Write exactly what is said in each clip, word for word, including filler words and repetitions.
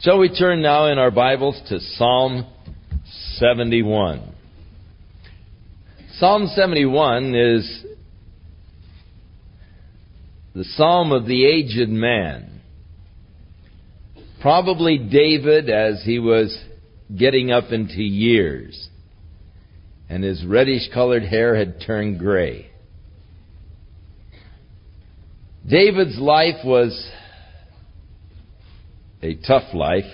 Shall we turn now in our Bibles to Psalm seventy-one? Psalm seventy-one is the Psalm of the aged man. Probably David as he was getting up into years, and his reddish-colored hair had turned gray. David's life was a tough life.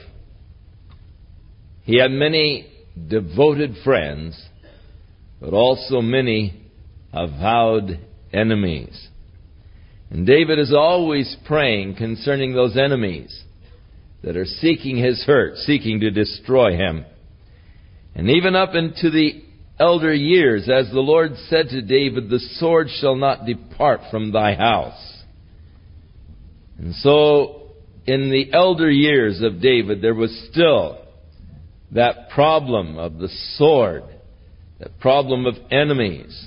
He had many devoted friends, but also many avowed enemies. And David is always praying concerning those enemies that are seeking his hurt, seeking to destroy him. And even up into the elder years, as the Lord said to David, the sword shall not depart from thy house. And so, in the elder years of David, there was still that problem of the sword, that problem of enemies.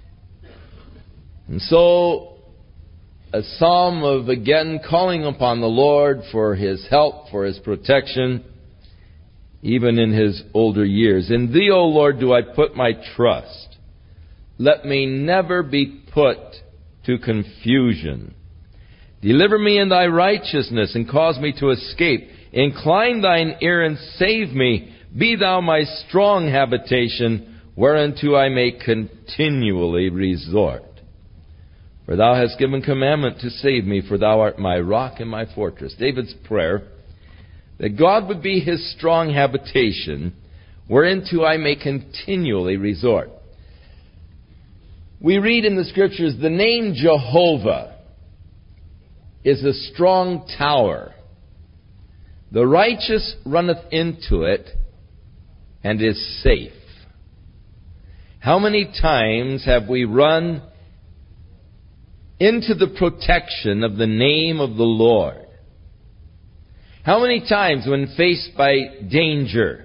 And so, a psalm of again calling upon the Lord for His help, for His protection, even in his older years. In Thee, O Lord, do I put my trust. Let me never be put to confusion. Deliver me in Thy righteousness, and cause me to escape. Incline Thine ear, and save me. Be Thou my strong habitation, whereunto I may continually resort. For Thou hast given commandment to save me, for Thou art my rock and my fortress. David's prayer, that God would be his strong habitation, whereunto I may continually resort. We read in the Scriptures, the name Jehovah is a strong tower. The righteous runneth into it and is safe. How many times have we run into the protection of the name of the Lord? How many times when faced by danger,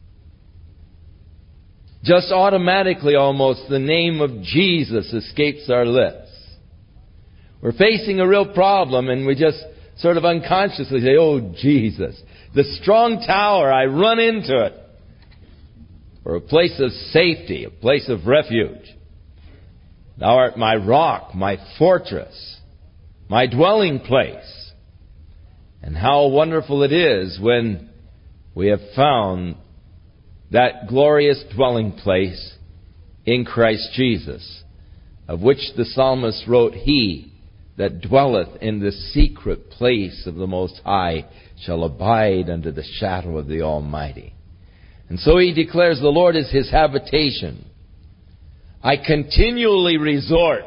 just automatically almost the name of Jesus escapes our lips? We're facing a real problem and we just sort of unconsciously say, oh, Jesus, the strong tower, I run into it. Or a place of safety, a place of refuge. Thou art my rock, my fortress, my dwelling place. And how wonderful it is when we have found that glorious dwelling place in Christ Jesus, of which the psalmist wrote, He that dwelleth in the secret place of the Most High shall abide under the shadow of the Almighty. And so he declares the Lord is his habitation. I continually resort,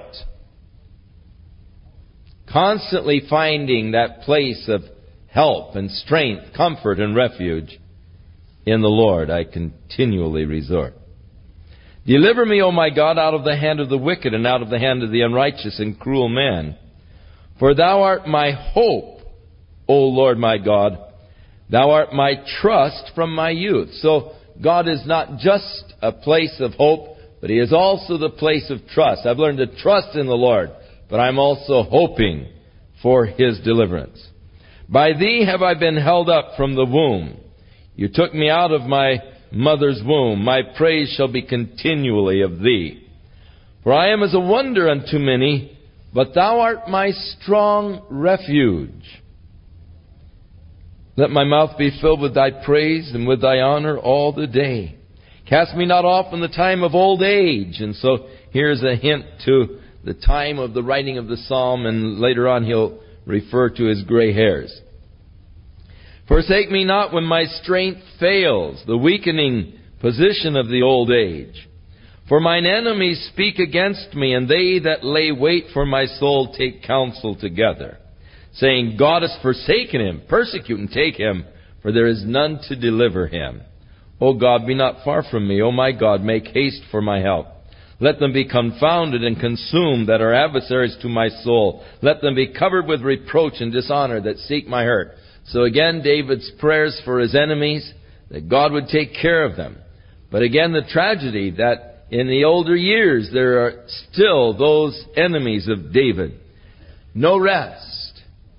constantly finding that place of help and strength, comfort and refuge in the Lord. I continually resort. Deliver me, O my God, out of the hand of the wicked and out of the hand of the unrighteous and cruel man. For Thou art my hope, O Lord my God. Thou art my trust from my youth. So God is not just a place of hope, but He is also the place of trust. I've learned to trust in the Lord, but I'm also hoping for His deliverance. By Thee have I been held up from the womb. You took me out of my mother's womb. My praise shall be continually of Thee. For I am as a wonder unto many, but Thou art my strong refuge. Let my mouth be filled with Thy praise and with Thy honor all the day. Cast me not off in the time of old age. And so here's a hint to the time of the writing of the psalm, and later on he'll refer to his gray hairs. Forsake me not when my strength fails, the weakening position of the old age. For mine enemies speak against me, and they that lay wait for my soul take counsel together, saying, God has forsaken him, persecute and take him, for there is none to deliver him. O God, be not far from me. O my God, make haste for my help. Let them be confounded and consumed that are adversaries to my soul. Let them be covered with reproach and dishonor that seek my hurt. So again, David's prayers for his enemies, that God would take care of them. But again, the tragedy that in the older years, there are still those enemies of David. No rest.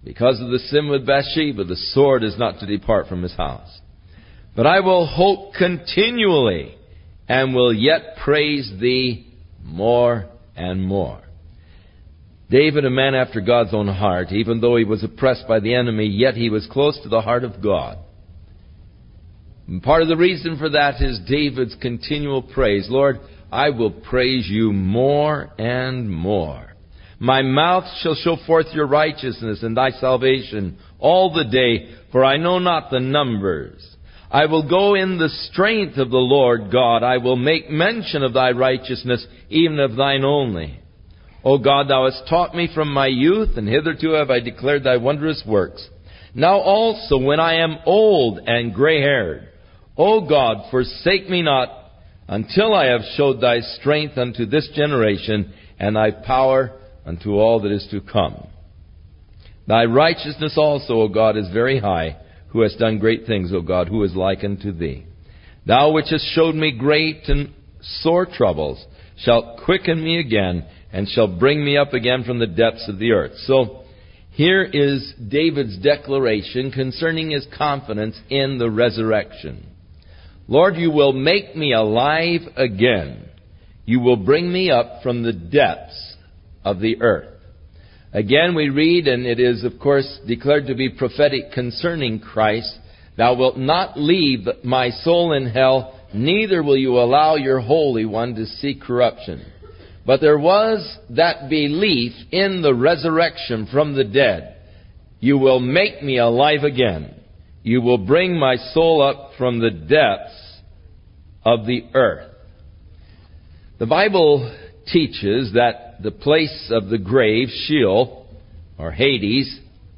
Because of the sin with Bathsheba, the sword is not to depart from his house. But I will hope continually, and will yet praise thee more and more. David, a man after God's own heart, even though he was oppressed by the enemy, yet he was close to the heart of God. And part of the reason for that is David's continual praise. Lord, I will praise you more and more. My mouth shall show forth your righteousness and thy salvation all the day, for I know not the numbers. I will go in the strength of the Lord God. I will make mention of thy righteousness, even of thine only. O God, thou hast taught me from my youth, and hitherto have I declared thy wondrous works. Now also, when I am old and gray-haired, O God, forsake me not, until I have showed thy strength unto this generation, and thy power unto all that is to come. Thy righteousness also, O God, is very high, who hast done great things, O God, who is like unto thee. Thou which hast showed me great and sore troubles, shalt quicken me again, and shall bring me up again from the depths of the earth. So, here is David's declaration concerning his confidence in the resurrection. Lord, you will make me alive again. You will bring me up from the depths of the earth. Again, we read, and it is, of course, declared to be prophetic concerning Christ, thou wilt not leave my soul in hell, neither will you allow your Holy One to see corruption. But there was that belief in the resurrection from the dead. You will make me alive again. You will bring my soul up from the depths of the earth. The Bible teaches that the place of the grave, Sheol, or Hades,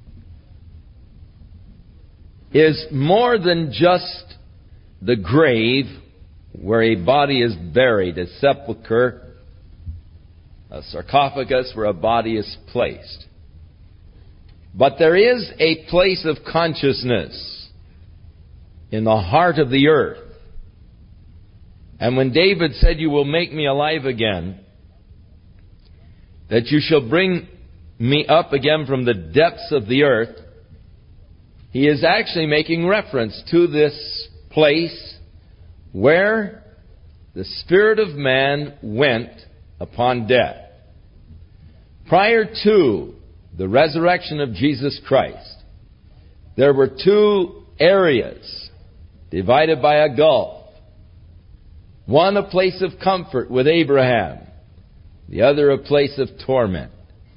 is more than just the grave where a body is buried, a sepulcher, a sarcophagus where a body is placed. But there is a place of consciousness in the heart of the earth. And when David said, you will make me alive again, that you shall bring me up again from the depths of the earth, he is actually making reference to this place where the spirit of man went upon death. Prior to the resurrection of Jesus Christ, there were two areas divided by a gulf. One a place of comfort with Abraham, the other a place of torment.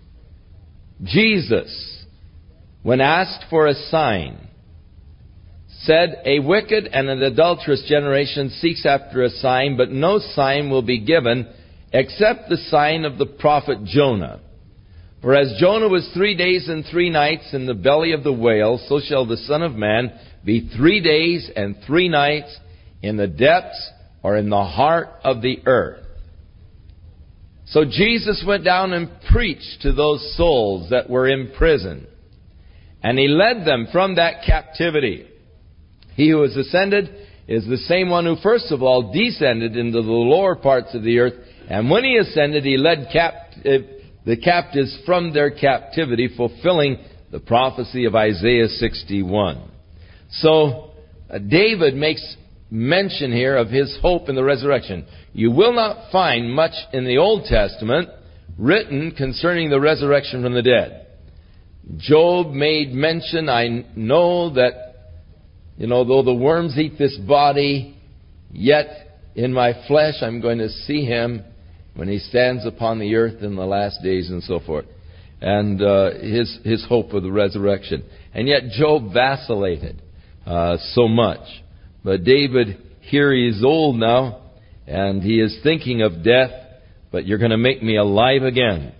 Jesus, when asked for a sign, said, a wicked and an adulterous generation seeks after a sign, but no sign will be given except the sign of the prophet Jonah. For as Jonah was three days and three nights in the belly of the whale, so shall the Son of Man be three days and three nights in the depths or in the heart of the earth. So Jesus went down and preached to those souls that were in prison. And He led them from that captivity. He who has ascended is the same one who first of all descended into the lower parts of the earth. And when He ascended, He led capt- the captives from their captivity, fulfilling the prophecy of Isaiah sixty-one. So uh, David makes mention here of his hope in the resurrection. You will not find much in the Old Testament written concerning the resurrection from the dead. Job made mention, I know that, you know, though the worms eat this body, yet in my flesh I'm going to see Him when He stands upon the earth in the last days, and so forth. And uh, his his hope of the resurrection. And yet Job vacillated uh, so much. But David, here he is old now, and he is thinking of death, but you're going to make me alive again.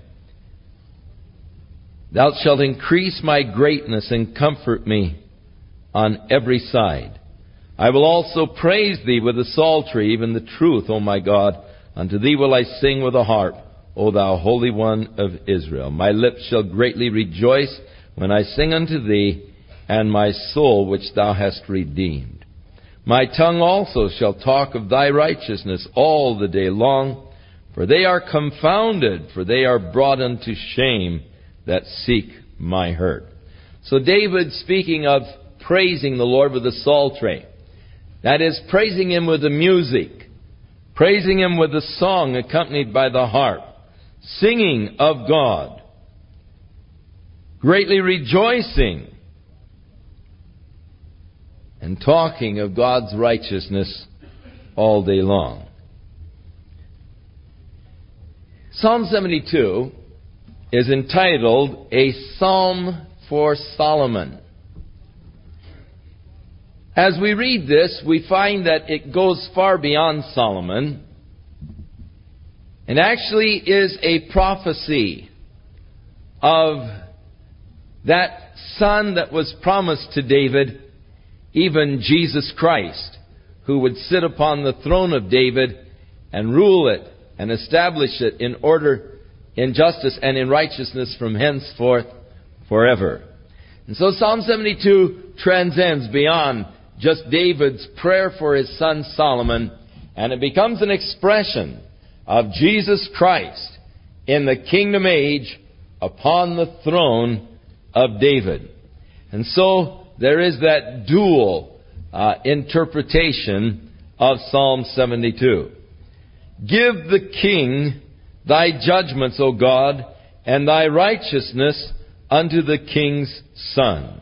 Thou shalt increase my greatness and comfort me on every side. I will also praise Thee with the psaltery, even the truth, O my God. Unto Thee will I sing with a harp, O Thou Holy One of Israel. My lips shall greatly rejoice when I sing unto Thee, and my soul which Thou hast redeemed. My tongue also shall talk of Thy righteousness all the day long, for they are confounded, for they are brought unto shame that seek my hurt. So David, speaking of praising the Lord with the psaltery, that is, praising Him with the music, praising Him with the song accompanied by the harp, singing of God, greatly rejoicing, and talking of God's righteousness all day long. Psalm seventy-two is entitled A Psalm for Solomon. As we read this, we find that it goes far beyond Solomon and actually is a prophecy of that son that was promised to David, even Jesus Christ, who would sit upon the throne of David and rule it and establish it in order, in justice, and in righteousness from henceforth forever. And so Psalm seventy-two transcends beyond just David's prayer for his son Solomon, and it becomes an expression of Jesus Christ in the kingdom age upon the throne of David. And so there is that dual uh, interpretation of Psalm seventy-two. Give the king thy judgments, O God, and thy righteousness unto the king's son.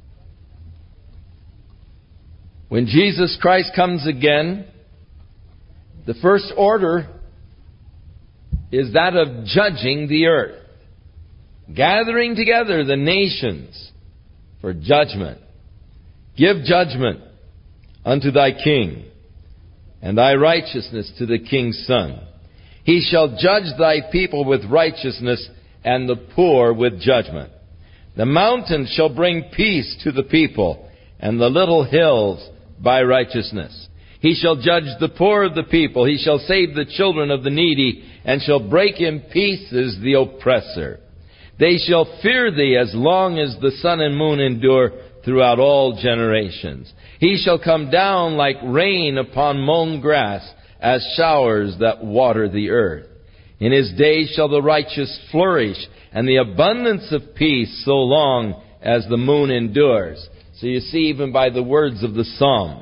When Jesus Christ comes again, the first order is that of judging the earth, gathering together the nations for judgment. Give judgment unto thy king, and thy righteousness to the king's son. He shall judge thy people with righteousness, and the poor with judgment. The mountains shall bring peace to the people, and the little hills by righteousness. He shall judge the poor of the people. He shall save the children of the needy, and shall break in pieces the oppressor. They shall fear thee as long as the sun and moon endure throughout all generations. He shall come down like rain upon mown grass, as showers that water the earth. In his days shall the righteous flourish, and the abundance of peace so long as the moon endures. So you see, even by the words of the psalm,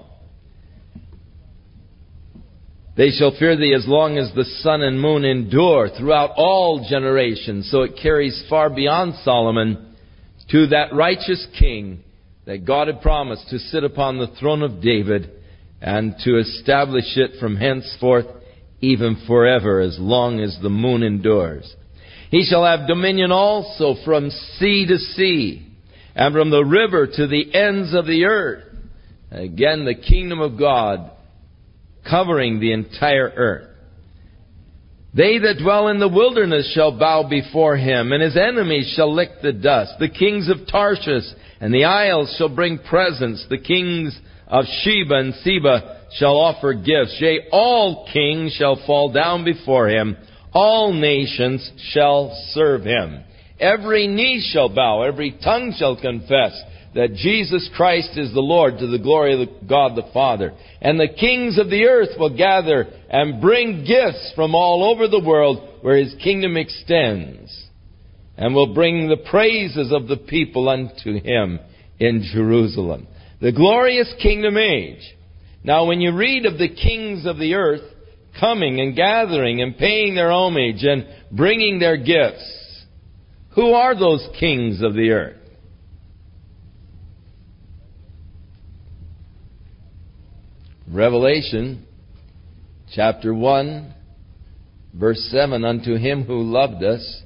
they shall fear thee as long as the sun and moon endure throughout all generations. So it carries far beyond Solomon to that righteous king that God had promised to sit upon the throne of David and to establish it from henceforth even forever, as long as the moon endures. He shall have dominion also from sea to sea, and from the river to the ends of the earth. Again, the kingdom of God covering the entire earth. They that dwell in the wilderness shall bow before him, and his enemies shall lick the dust. The kings of Tarshish and the isles shall bring presents. The kings of Sheba and Seba shall offer gifts. Yea, all kings shall fall down before him. All nations shall serve him. Every knee shall bow, every tongue shall confess that Jesus Christ is the Lord, to the glory of God the Father. And the kings of the earth will gather and bring gifts from all over the world where his kingdom extends, and will bring the praises of the people unto him in Jerusalem. The glorious kingdom age. Now, when you read of the kings of the earth coming and gathering and paying their homage and bringing their gifts, who are those kings of the earth? Revelation chapter one, verse seven, unto him who loved us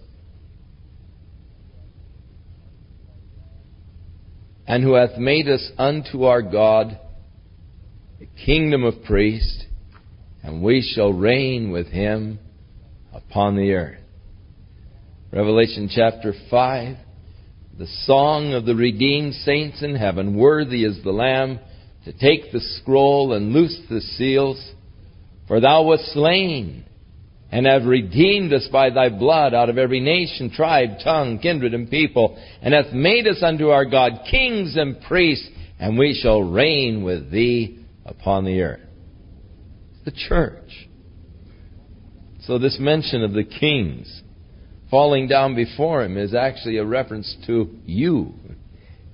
and who hath made us unto our God a kingdom of priests, and we shall reign with him upon the earth. Revelation chapter five, the song of the redeemed saints in heaven. Worthy is the Lamb to take the scroll and loose the seals. For thou wast slain, and have redeemed us by thy blood out of every nation, tribe, tongue, kindred, and people, and hath made us unto our God kings and priests, and we shall reign with thee upon the earth. The church. So this mention of the kings falling down before him is actually a reference to you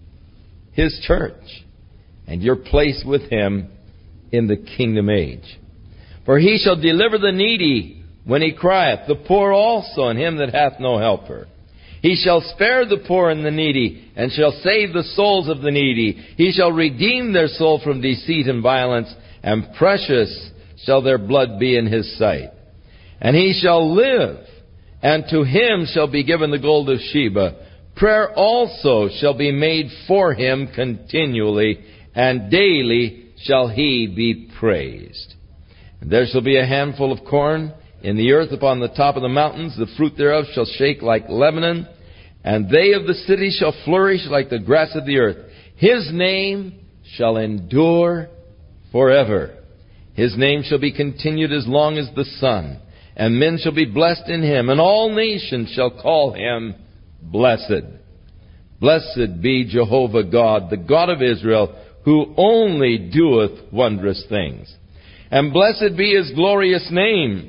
His church, and your place with Him in the kingdom age. For He shall deliver the needy when He crieth, the poor also, and him that hath no helper. He shall spare the poor and the needy, and shall save the souls of the needy. He shall redeem their soul from deceit and violence, and precious shall their blood be in His sight. And he shall live, and to him shall be given the gold of Sheba. Prayer also shall be made for him continually, and daily shall he be praised. And there shall be a handful of corn in the earth upon the top of the mountains. The fruit thereof shall shake like Lebanon, and they of the city shall flourish like the grass of the earth. His name shall endure forever. His name shall be continued as long as the sun, and men shall be blessed in him, and all nations shall call him blessed. Blessed be Jehovah God, the God of Israel, who only doeth wondrous things. And blessed be His glorious name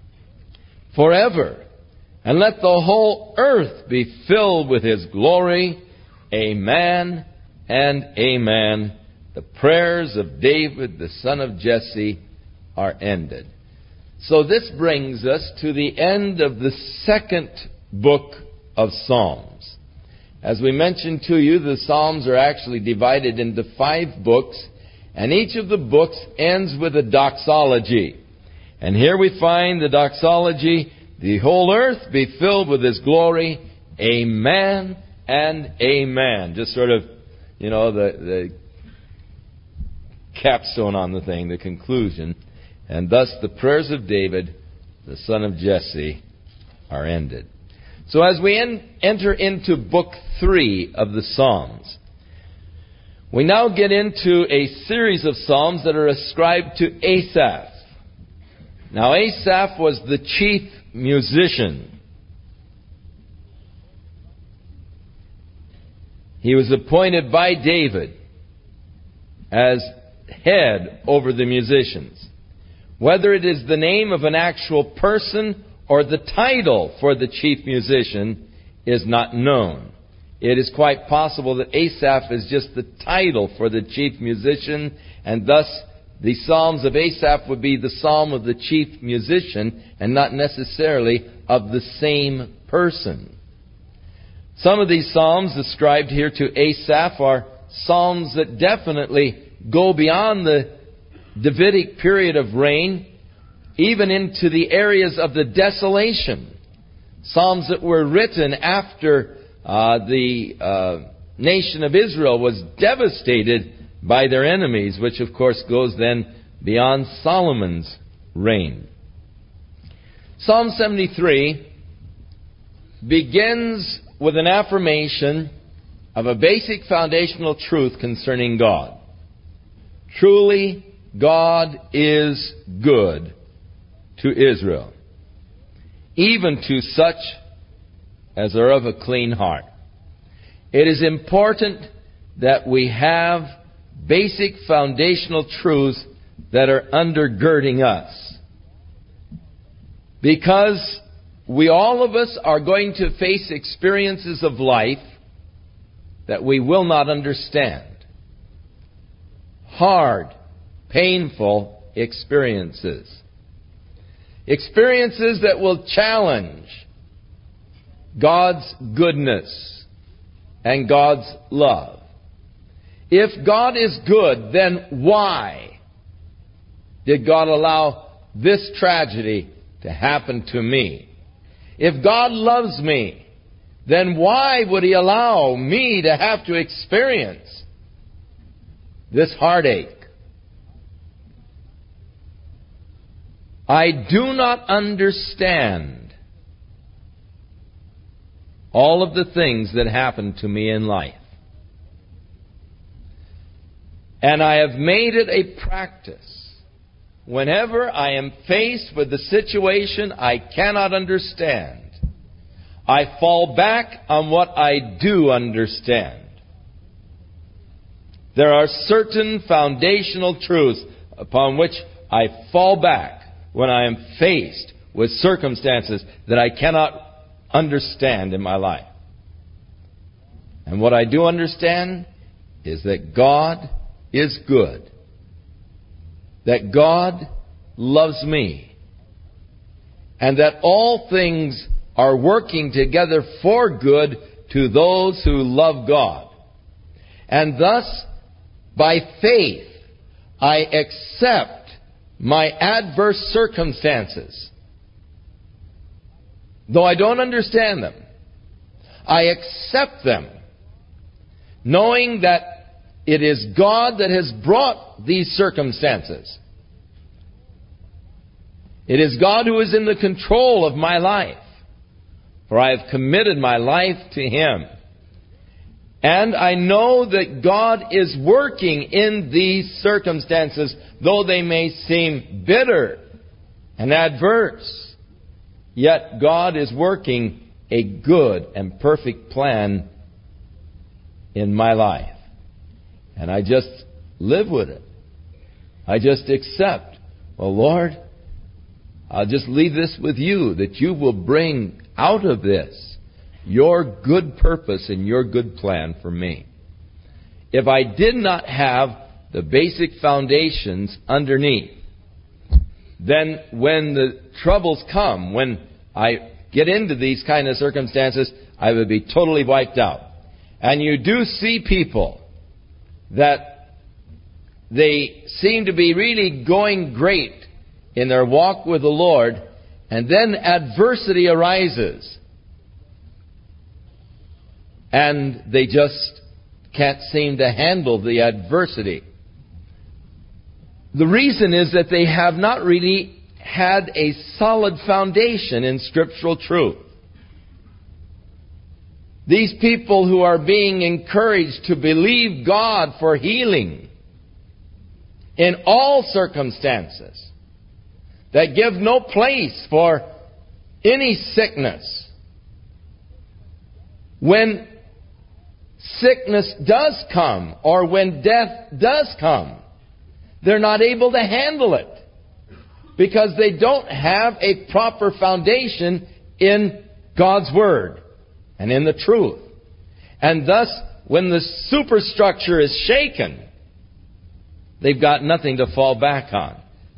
forever. And let the whole earth be filled with His glory. Amen and amen. The prayers of David, the son of Jesse, are ended. So this brings us to the end of the second book of Psalms. As we mentioned to you, the Psalms are actually divided into five books, and each of the books ends with a doxology. And here we find the doxology, the whole earth be filled with His glory. Amen and amen. Just sort of, you know, the, the capstone on the thing, the conclusion. And thus the prayers of David, the son of Jesse, are ended. So as we en- enter into book three of the Psalms, we now get into a series of psalms that are ascribed to Asaph. Now Asaph was the chief musician. He was appointed by David as head over the musicians. Whether it is the name of an actual person or the title for the chief musician is not known. It is quite possible that Asaph is just the title for the chief musician, and thus the Psalms of Asaph would be the psalm of the chief musician and not necessarily of the same person. Some of these psalms ascribed here to Asaph are psalms that definitely go beyond the Davidic period of reign, even into the areas of the desolation. Psalms that were written after uh, the uh, nation of Israel was devastated by their enemies, which of course goes then beyond Solomon's reign. Psalm seventy-three begins with an affirmation of a basic foundational truth concerning God. Truly, God is good to Israel, even to such as are of a clean heart. It is important that we have basic foundational truths that are undergirding us, because we, all of us, are going to face experiences of life that we will not understand. Hard, painful experiences. Experiences that will challenge God's goodness and God's love. If God is good, then why did God allow this tragedy to happen to me? If God loves me, then why would He allow me to have to experience this heartache? I do not understand all of the things that happen to me in life. And I have made it a practice, whenever I am faced with the situation I cannot understand, I fall back on what I do understand. There are certain foundational truths upon which I fall back when I am faced with circumstances that I cannot understand in my life. And what I do understand is that God is good, that God loves me, and that all things are working together for good to those who love God. And thus, by faith, I accept my adverse circumstances. Though I don't understand them, I accept them, knowing that it is God that has brought these circumstances. It is God who is in the control of my life, for I have committed my life to Him. And I know that God is working in these circumstances, though they may seem bitter and adverse. Yet God is working a good and perfect plan in my life. And I just live with it. I just accept, well, Lord, I'll just leave this with you, that you will bring out of this your good purpose and your good plan for me. If I did not have the basic foundations underneath, then when the troubles come, when I get into these kind of circumstances, I would be totally wiped out. And you do see people that they seem to be really going great in their walk with the Lord, and then adversity arises. And they just can't seem to handle the adversity. The reason is that they have not really had a solid foundation in scriptural truth. These people who are being encouraged to believe God for healing in all circumstances, that give no place for any sickness. When sickness does come, or when death does come, they're not able to handle it because they don't have a proper foundation in God's Word and in the truth. And thus, when the superstructure is shaken, they've got nothing to fall back on.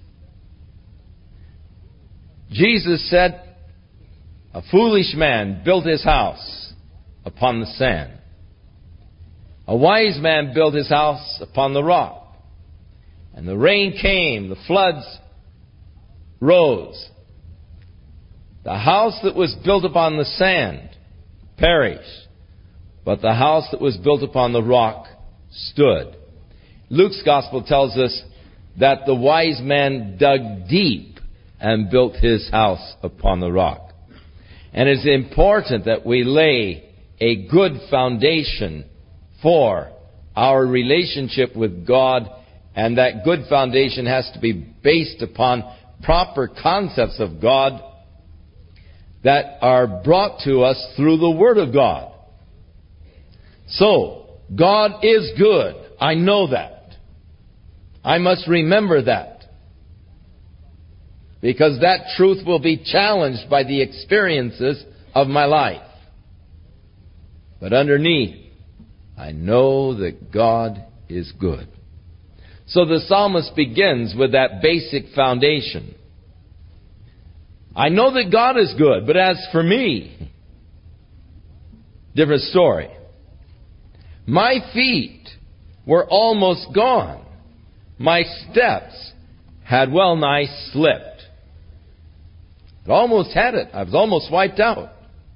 Jesus said, a foolish man built his house upon the sand. A wise man built his house upon the rock. And the rain came, the floods rose. The house that was built upon the sand perished, but the house that was built upon the rock stood. Luke's gospel tells us that the wise man dug deep and built his house upon the rock. And it's important that we lay a good foundation for our relationship with God, and that good foundation has to be based upon proper concepts of God that are brought to us through the Word of God. So, God is good. I know that. I must remember that, because that truth will be challenged by the experiences of my life. But underneath, I know that God is good. So the psalmist begins with that basic foundation. I know that God is good, but as for me, different story. My feet were almost gone. My steps had well nigh slipped. I almost had it. I was almost wiped out.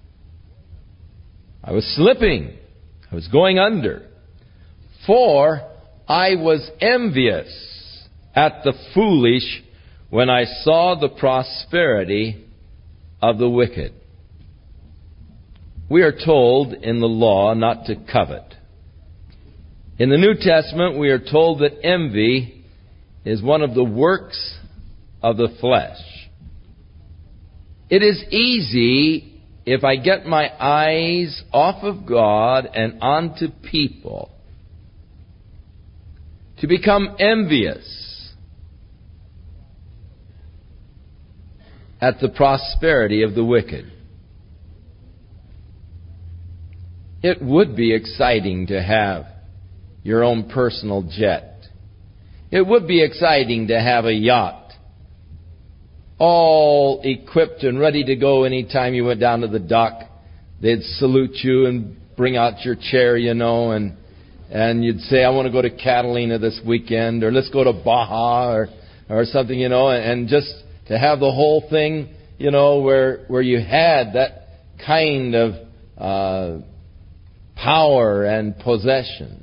I was slipping. I was going under. For I was envious at the foolish when I saw the prosperity of the wicked. We are told in the law not to covet. In the New Testament, we are told that envy is one of the works of the flesh. It is easy, if I get my eyes off of God and onto people, to become envious at the prosperity of the wicked. It would be exciting to have your own personal jet. It would be exciting to have a yacht all equipped and ready to go anytime you went down to the dock. They'd salute you and bring out your chair, you know, and and you'd say, I want to go to Catalina this weekend, or let's go to Baja, or or something, you know, and just to have the whole thing, you know, where where you had that kind of uh, power and possessions.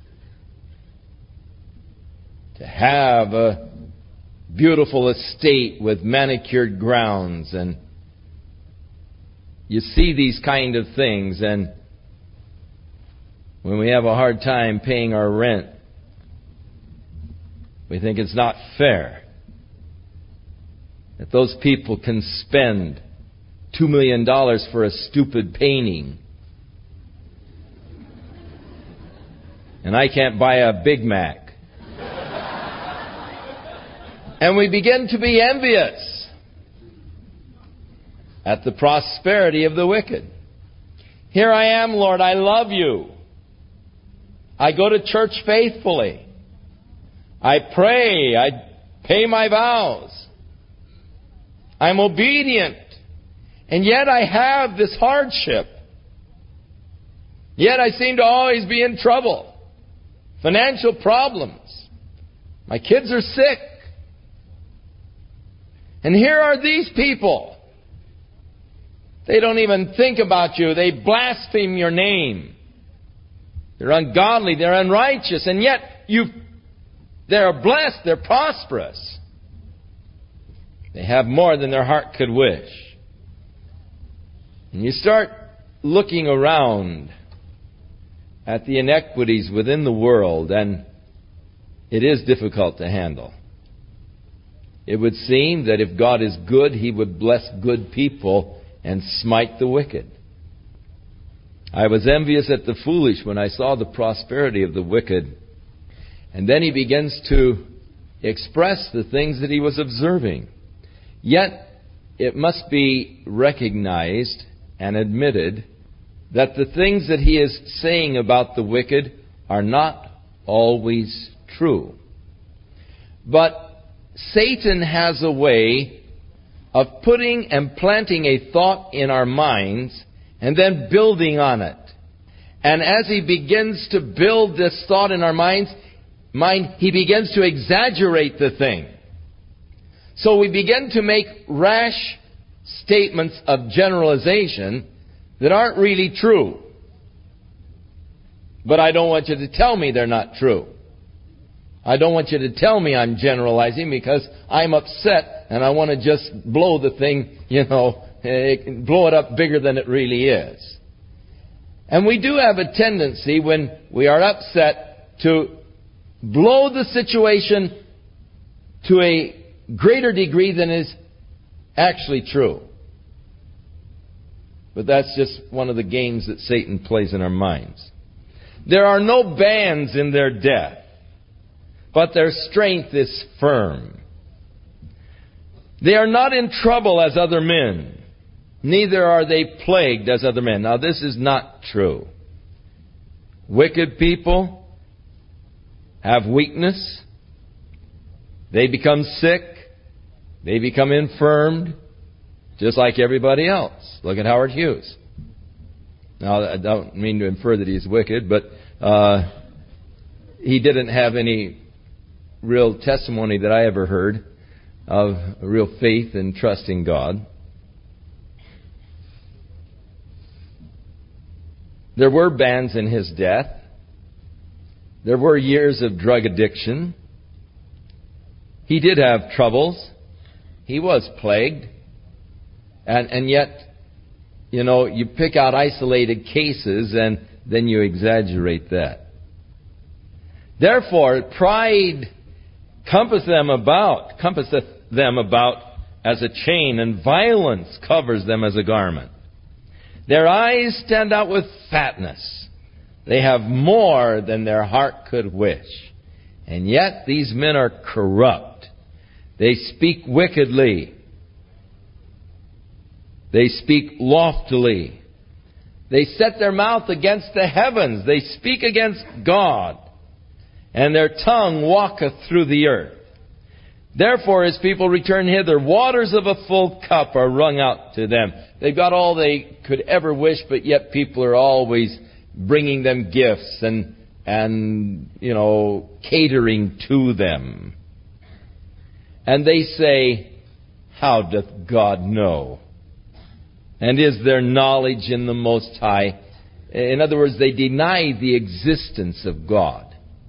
To have a beautiful estate with manicured grounds, and you see these kind of things, and when we have a hard time paying our rent, we think it's not fair that those people can spend two million dollars for a stupid painting, and I can't buy a Big Mac. And we begin to be envious at the prosperity of the wicked. Here I am, Lord, I love you. I go to church faithfully. I pray. I pay my vows. I'm obedient. And yet I have this hardship. Yet I seem to always be in trouble. Financial problems. My kids are sick. And here are these people. They don't even think about you. They blaspheme your name. They're ungodly. They're unrighteous. And yet you, they're blessed. They're prosperous. They have more than their heart could wish. And you start looking around at the inequities within the world, and it is difficult to handle. It would seem that if God is good, He would bless good people and smite the wicked. I was envious at the foolish when I saw the prosperity of the wicked. And then he begins to express the things that he was observing. Yet, it must be recognized and admitted that the things that he is saying about the wicked are not always true. But Satan has a way of putting and planting a thought in our minds and then building on it. And as he begins to build this thought in our minds, mind, he begins to exaggerate the thing. So we begin to make rash statements of generalization that aren't really true. But I don't want you to tell me they're not true. I don't want you to tell me I'm generalizing, because I'm upset and I want to just blow the thing, you know, blow it up bigger than it really is. And we do have a tendency when we are upset to blow the situation to a greater degree than is actually true. But that's just one of the games that Satan plays in our minds. There are no bands in their death, but their strength is firm. They are not in trouble as other men, neither are they plagued as other men. Now, this is not true. Wicked people have weakness. They become sick. They become infirmed, just like everybody else. Look at Howard Hughes. Now, I don't mean to infer that he's wicked, but uh, he didn't have any real testimony that I ever heard of real faith and trust in God. There were bands in his death. There were years of drug addiction. He did have troubles. He was plagued. And, and yet, you know, you pick out isolated cases and then you exaggerate that. Therefore, pride compasseth them about, compasseth them about as a chain, and violence covers them as a garment. Their eyes stand out with fatness. They have more than their heart could wish. And yet these men are corrupt. They speak wickedly. They speak loftily. They set their mouth against the heavens. They speak against God. and their tongue walketh through the earth. Therefore his people return hither. Waters of a full cup are wrung out to them. They've got all they could ever wish, but yet people are always bringing them gifts and, and, you know, catering to them. And they say, how doth God know? And is there knowledge in the Most High? In other words, they deny the existence of God.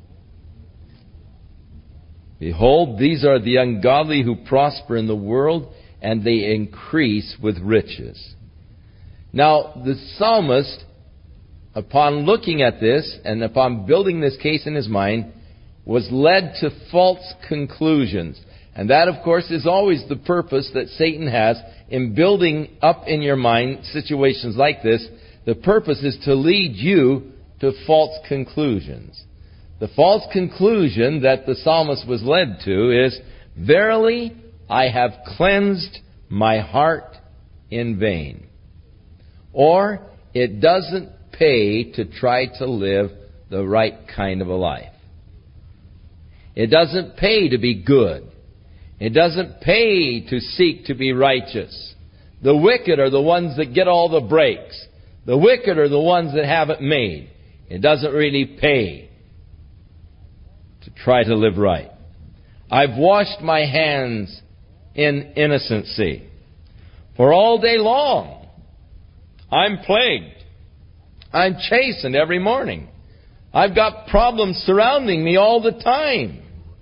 Behold, these are the ungodly who prosper in the world, and they increase with riches. Now, the psalmist, upon looking at this, and upon building this case in his mind, was led to false conclusions. And that, of course, is always the purpose that Satan has in building up in your mind situations like this. The purpose is to lead you to false conclusions. The false conclusion that the psalmist was led to is, verily, I have cleansed my heart in vain. Or, it doesn't pay to try to live the right kind of a life. It doesn't pay to be good. It doesn't pay to seek to be righteous. The wicked are the ones that get all the breaks. The wicked are the ones that have it made. It doesn't really pay to try to live right. I've washed my hands in innocency. For all day long, I'm plagued. I'm chastened every morning. I've got problems surrounding me all the time.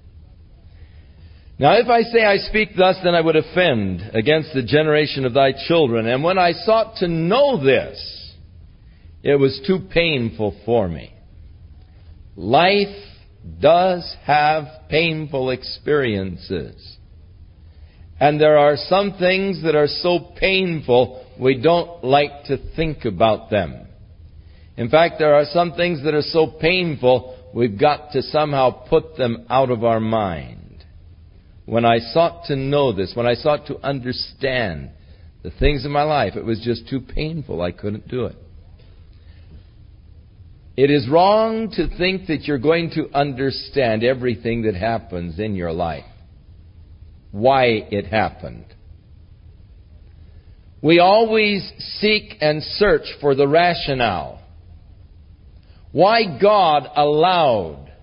Now, if I say I speak thus, then I would offend against the generation of thy children. And when I sought to know this, it was too painful for me. Life does have painful experiences. And there are some things that are so painful, we don't like to think about them. In fact, there are some things that are so painful, we've got to somehow put them out of our mind. When I sought to know this, when I sought to understand the things in my life, it was just too painful. I couldn't do it. It is wrong to think that you're going to understand everything that happens in your life. Why it happened. We always seek and search for the rationale. Why God allowed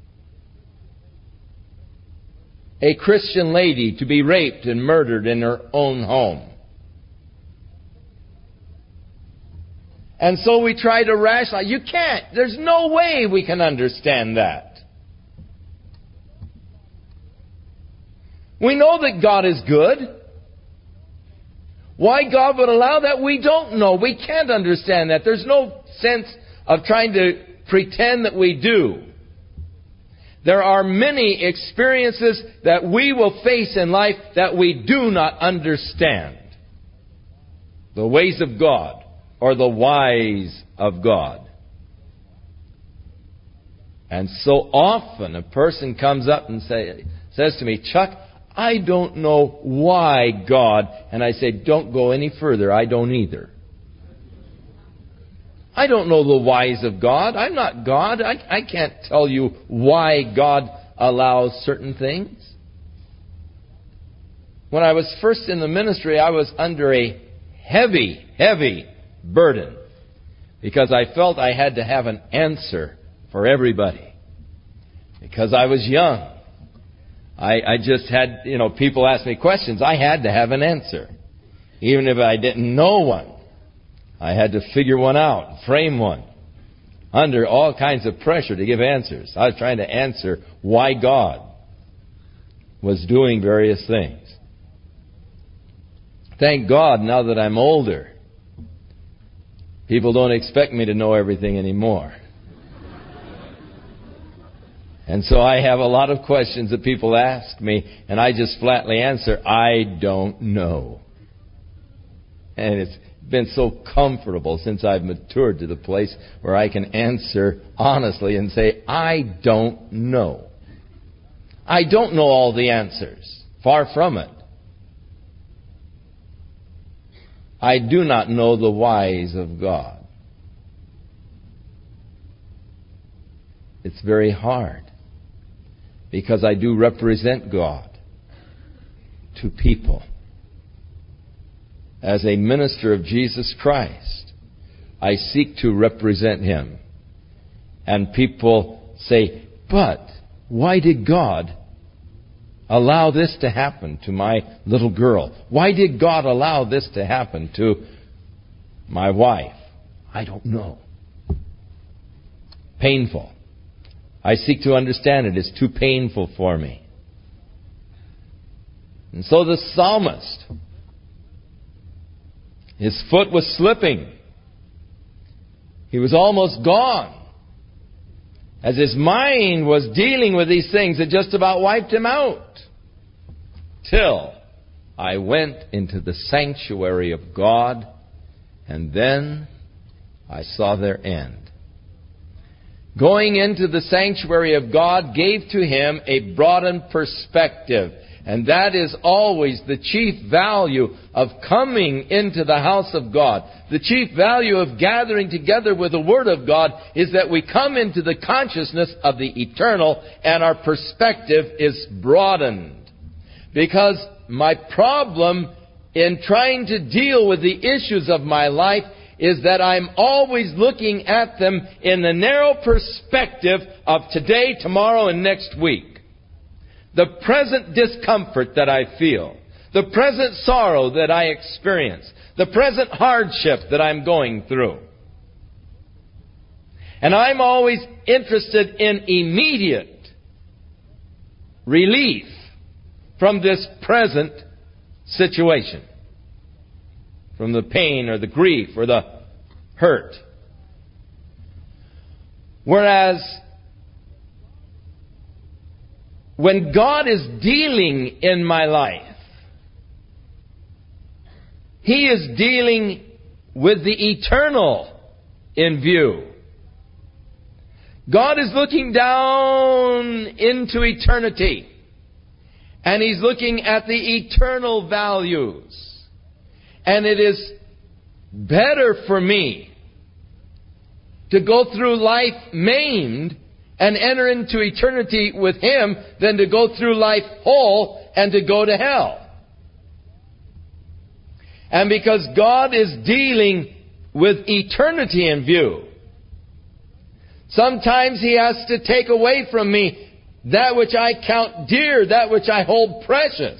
a Christian lady to be raped and murdered in her own home. And so we try to rationalize. You can't. There's no way we can understand that. We know that God is good. Why God would allow that, we don't know. We can't understand that. There's no sense of trying to pretend that we do. There are many experiences that we will face in life that we do not understand. The ways of God, or the whys of God. And so often a person comes up and say, says to me, Chuck, I don't know why God. And I say, don't go any further. I don't either. I don't know the whys of God. I'm not God. I, I can't tell you why God allows certain things. When I was first in the ministry, I was under a heavy, heavy burden because I felt I had to have an answer for everybody. Because I was young. I, I just had, you know, people ask me questions. I had to have an answer. Even if I didn't know one. I had to figure one out, frame one, under all kinds of pressure to give answers. I was trying to answer why God was doing various things. Thank God, now that I'm older, people don't expect me to know everything anymore. And so I have a lot of questions that people ask me, and I just flatly answer, I don't know. And it's been so comfortable since I've matured to the place where I can answer honestly and say, I don't know. I don't know all the answers. Far from it. I do not know the whys of God. It's very hard. because I do represent God to people. As a minister of Jesus Christ, I seek to represent Him. And people say, but why did God allow this to happen to my little girl? Why did God allow this to happen to my wife? I don't know. Painful. I seek to understand it. It's too painful for me. And so the psalmist, his foot was slipping. He was almost gone. As his mind was dealing with these things, it just about wiped him out. Till I went into the sanctuary of God, and then I saw their end. Going into the sanctuary of God gave to him a broadened perspective. And that is always the chief value of coming into the house of God. The chief value of gathering together with the Word of God is that we come into the consciousness of the eternal and our perspective is broadened. Because my problem in trying to deal with the issues of my life is that I'm always looking at them in the narrow perspective of today, tomorrow, and next week. The present discomfort that I feel, the present sorrow that I experience, the present hardship that I'm going through. And I'm always interested in immediate relief from this present situation, from the pain or the grief or the hurt. Whereas when God is dealing in my life, He is dealing with the eternal in view. God is looking down into eternity, and He's looking at the eternal values. And it is better for me to go through life maimed and enter into eternity with Him than to go through life whole and to go to hell. And because God is dealing with eternity in view, sometimes He has to take away from me that which I count dear, that which I hold precious,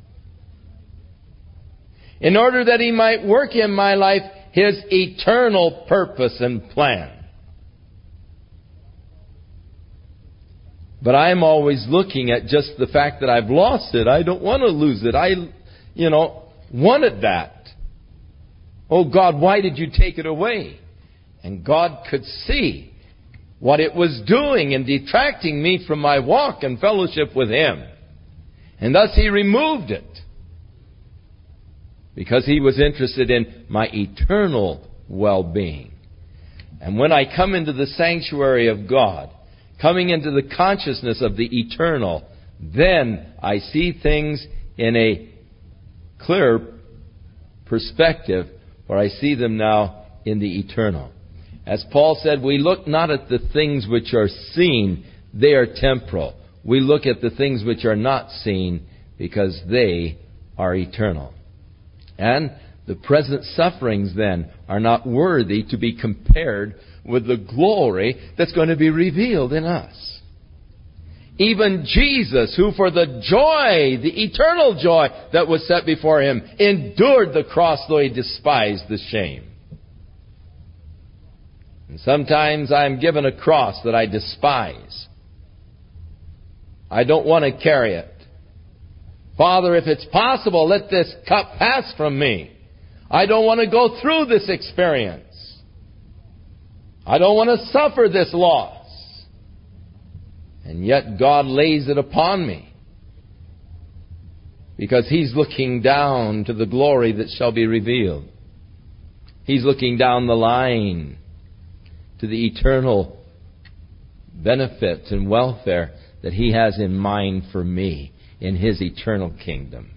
in order that He might work in my life His eternal purpose and plan. But I'm always looking at just the fact that I've lost it. I don't want to lose it. I, you know, wanted that. Oh God, why did you take it away? And God could see what it was doing in detracting me from my walk and fellowship with Him. And thus He removed it. Because He was interested in my eternal well-being. And when I come into the sanctuary of God, coming into the consciousness of the eternal, then I see things in a clearer perspective, where I see them now in the eternal. As Paul said, we look not at the things which are seen, they are temporal. We look at the things which are not seen, because they are eternal. And the present sufferings then are not worthy to be compared with the glory that's going to be revealed in us. Even Jesus, who for the joy, the eternal joy that was set before Him, endured the cross, though He despised the shame. And sometimes I am given a cross that I despise. I don't want to carry it. Father, if it's possible, let this cup pass from me. I don't want to go through this experience. I don't want to suffer this loss. And yet God lays it upon me, because He's looking down to the glory that shall be revealed. He's looking down the line to the eternal benefits and welfare that He has in mind for me in His eternal kingdom.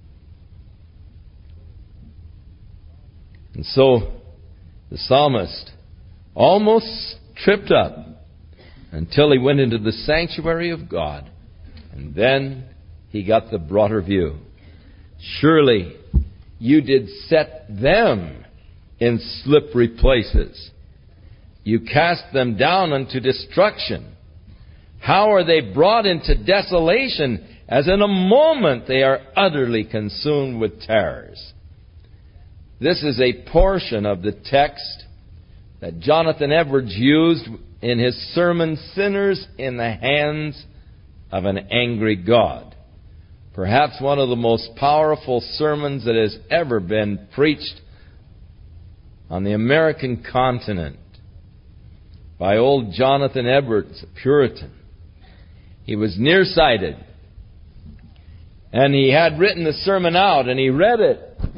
And so the psalmist almost tripped up until he went into the sanctuary of God And then he got the broader view. Surely you did set them in slippery places. You cast them down unto destruction. How are they brought into desolation, as in a moment they are utterly consumed with terrors? This is a portion of the text that Jonathan Edwards used in his sermon, Sinners in the Hands of an Angry God. Perhaps one of the most powerful sermons that has ever been preached on the American continent by old Jonathan Edwards, a Puritan. He was nearsighted, and he had written the sermon out, and he read it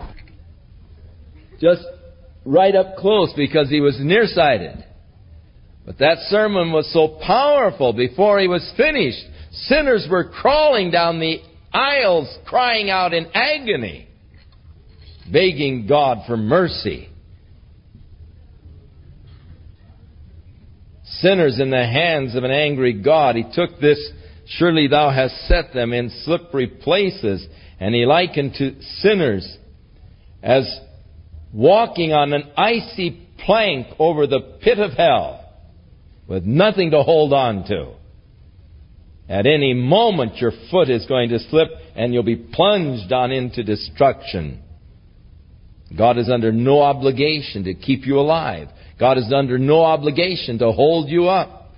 just right up close because he was nearsighted. But that sermon was so powerful, before he was finished, sinners were crawling down the aisles, crying out in agony, begging God for mercy. Sinners in the hands of an angry God. He took this, surely thou hast set them in slippery places, and he likened to sinners as walking on an icy plank over the pit of hell with nothing to hold on to. At any moment your foot is going to slip and you'll be plunged on into destruction. God is under no obligation to keep you alive. God is under no obligation to hold you up.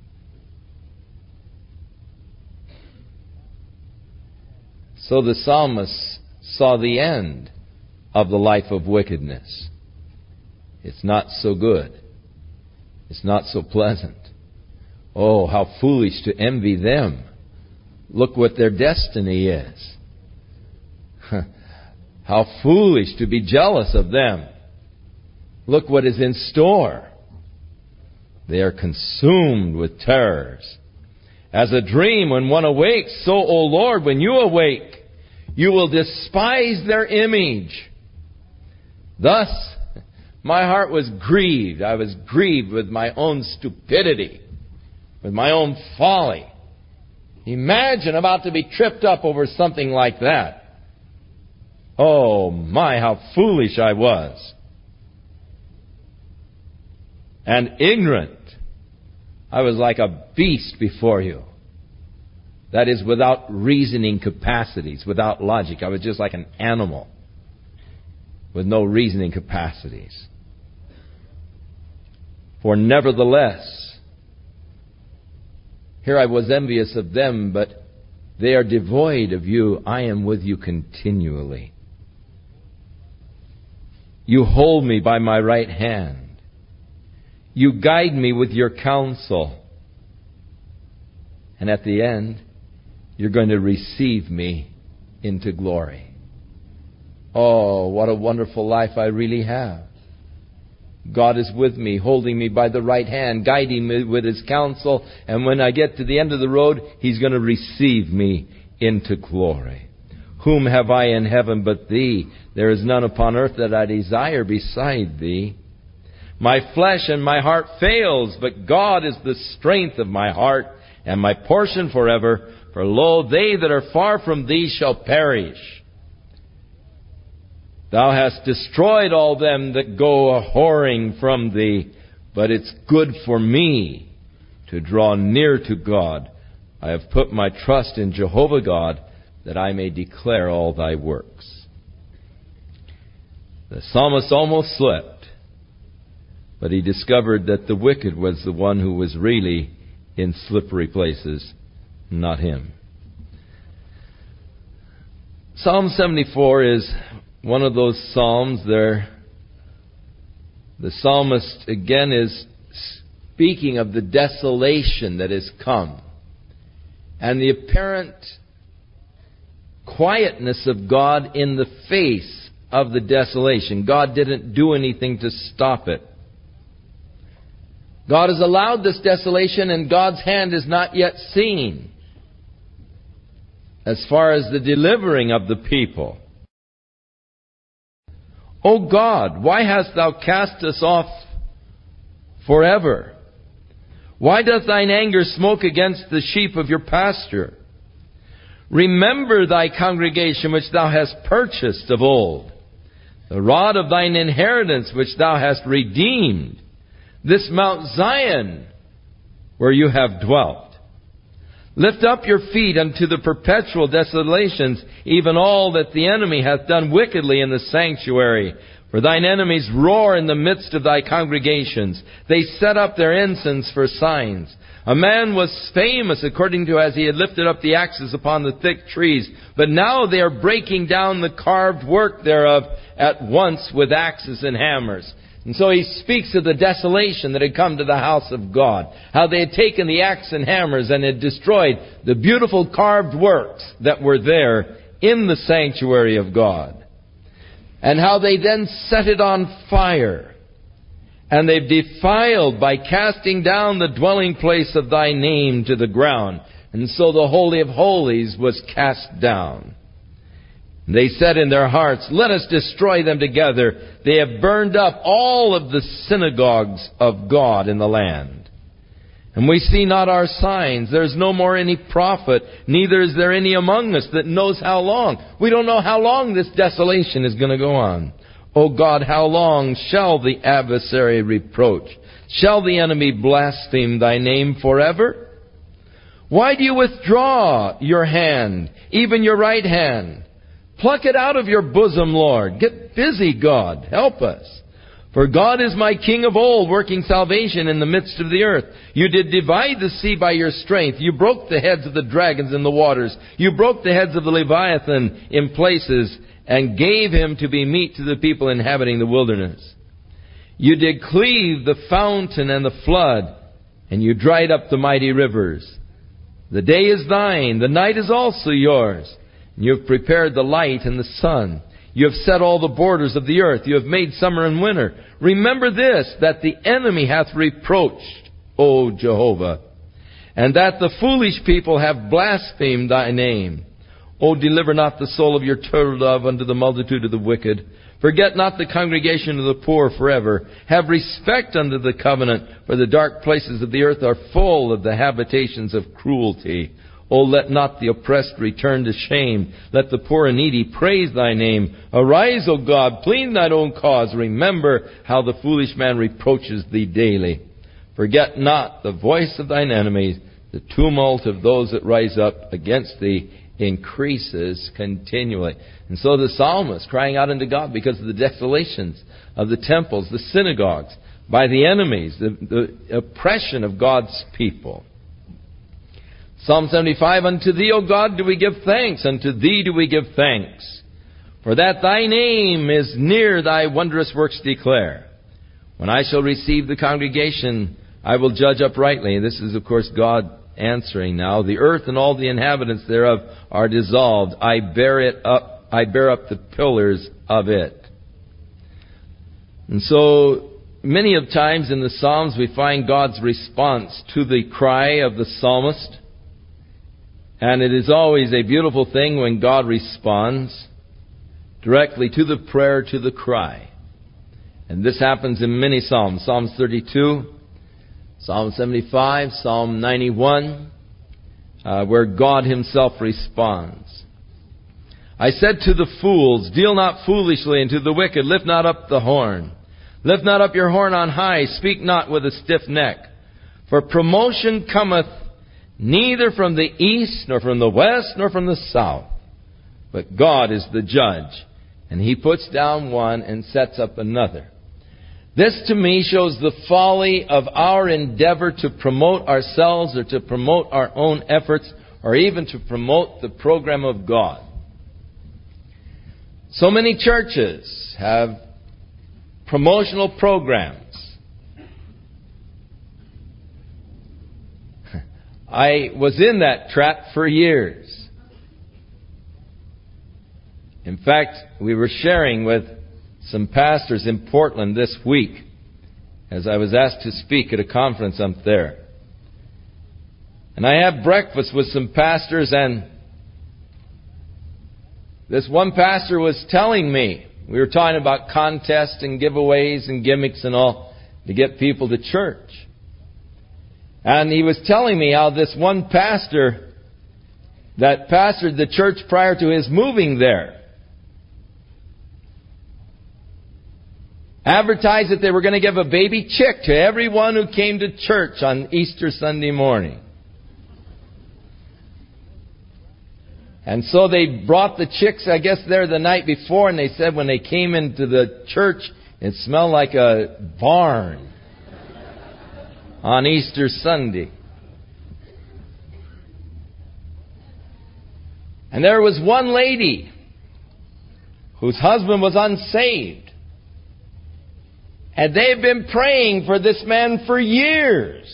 So the psalmist saw the end of the life of wickedness. It's not so good. It's not so pleasant. Oh, how foolish to envy them. Look what their destiny is. How foolish to be jealous of them. Look what is in store. They are consumed with terrors. As a dream when one awakes, so, O Lord, when you awake, you will despise their image. Thus, my heart was grieved. I was grieved with my own stupidity, with my own folly. Imagine about to be tripped up over something like that. Oh my, how foolish I was. And ignorant. I was like a beast before you. That is, without reasoning capacities, without logic. I was just like an animal with no reasoning capacities. For nevertheless, here I was envious of them, but they are devoid of you. I am with you continually. You hold me by my right hand. You guide me with your counsel. And at the end, you're going to receive me into glory. Oh, what a wonderful life I really have. God is with me, holding me by the right hand, guiding me with His counsel. And when I get to the end of the road, He's going to receive me into glory. Whom have I in heaven but Thee? There is none upon earth that I desire beside Thee. My flesh and my heart fails, but God is the strength of my heart and my portion forever. For lo, they that are far from Thee shall perish. Thou hast destroyed all them that go a-whoring from Thee, but it's good for me to draw near to God. I have put my trust in Jehovah God, that I may declare all Thy works. The psalmist almost slept. But he discovered that the wicked was the one who was really in slippery places, not him. Psalm seventy-four is one of those psalms there. The psalmist again is speaking of the desolation that has come and the apparent quietness of God in the face of the desolation. God didn't do anything to stop it. God has allowed this desolation, and God's hand is not yet seen as far as the delivering of the people. O God, why hast Thou cast us off forever? Why doth Thine anger smoke against the sheep of Your pasture? Remember thy congregation which thou hast purchased of old, the rod of thine inheritance which thou hast redeemed, this Mount Zion where you have dwelt. Lift up your feet unto the perpetual desolations, even all that the enemy hath done wickedly in the sanctuary. For thine enemies roar in the midst of thy congregations. They set up their ensigns for signs. A man was famous according to as he had lifted up the axes upon the thick trees. But now they are breaking down the carved work thereof at once with axes and hammers. And so he speaks of the desolation that had come to the house of God. How they had taken the axe and hammers and had destroyed the beautiful carved works that were there in the sanctuary of God. And how they then set it on fire. And they've defiled by casting down the dwelling place of thy name to the ground. And so the Holy of Holies was cast down. They said in their hearts, let us destroy them together. They have burned up all of the synagogues of God in the land. And we see not our signs. There's no more any prophet, neither is there any among us that knows how long. We don't know how long this desolation is going to go on. O God, how long shall the adversary reproach? Shall the enemy blaspheme thy name forever? Why do you withdraw your hand, even your right hand? Pluck it out of your bosom, Lord. Get busy, God. Help us. For God is my King of old, working salvation in the midst of the earth. You did divide the sea by your strength. You broke the heads of the dragons in the waters. You broke the heads of the Leviathan in places, and gave him to be meat to the people inhabiting the wilderness. You did cleave the fountain and the flood, and you dried up the mighty rivers. The day is thine, the night is also yours. You have prepared the light and the sun. You have set all the borders of the earth. You have made summer and winter. Remember this, that the enemy hath reproached, O Jehovah, and that the foolish people have blasphemed thy name. O deliver not the soul of your turtle dove unto the multitude of the wicked. Forget not the congregation of the poor forever. Have respect unto the covenant, for the dark places of the earth are full of the habitations of cruelty. O let not the oppressed return to shame. Let the poor and needy praise thy name. Arise, O God, plead thine own cause. Remember how the foolish man reproaches thee daily. Forget not the voice of thine enemies. The tumult of those that rise up against thee increases continually. And so the psalmist crying out unto God because of the desolations of the temples, the synagogues, by the enemies, the, the oppression of God's people. Psalm seventy-five, unto thee, O God, do we give thanks, unto thee do we give thanks. For that thy name is near thy wondrous works declare. When I shall receive the congregation, I will judge uprightly. This is, of course, God answering now. The earth and all the inhabitants thereof are dissolved. I bear it up, I bear up the pillars of it. And so, many of times in the Psalms we find God's response to the cry of the psalmist. And it is always a beautiful thing when God responds directly to the prayer, to the cry. And this happens in many Psalms. Psalms thirty-two, Psalm seventy-five, Psalm ninety-one, uh, where God Himself responds. I said to the fools, deal not foolishly, and to the wicked, lift not up the horn. Lift not up your horn on high, speak not with a stiff neck. For promotion cometh neither from the east, nor from the west, nor from the south. But God is the judge, and He puts down one and sets up another. This to me shows the folly of our endeavor to promote ourselves or to promote our own efforts or even to promote the program of God. So many churches have promotional programs. I was in that trap for years. In fact, we were sharing with some pastors in Portland this week as I was asked to speak at a conference up there. And I had breakfast with some pastors, and this one pastor was telling me, we were talking about contests and giveaways and gimmicks and all to get people to church. And he was telling me how this one pastor that pastored the church prior to his moving there, advertised that they were going to give a baby chick to everyone who came to church on Easter Sunday morning. And so they brought the chicks, I guess, there the night before, and they said when they came into the church, it smelled like a barn on Easter Sunday. And there was one lady whose husband was unsaved. And they've been praying for this man for years.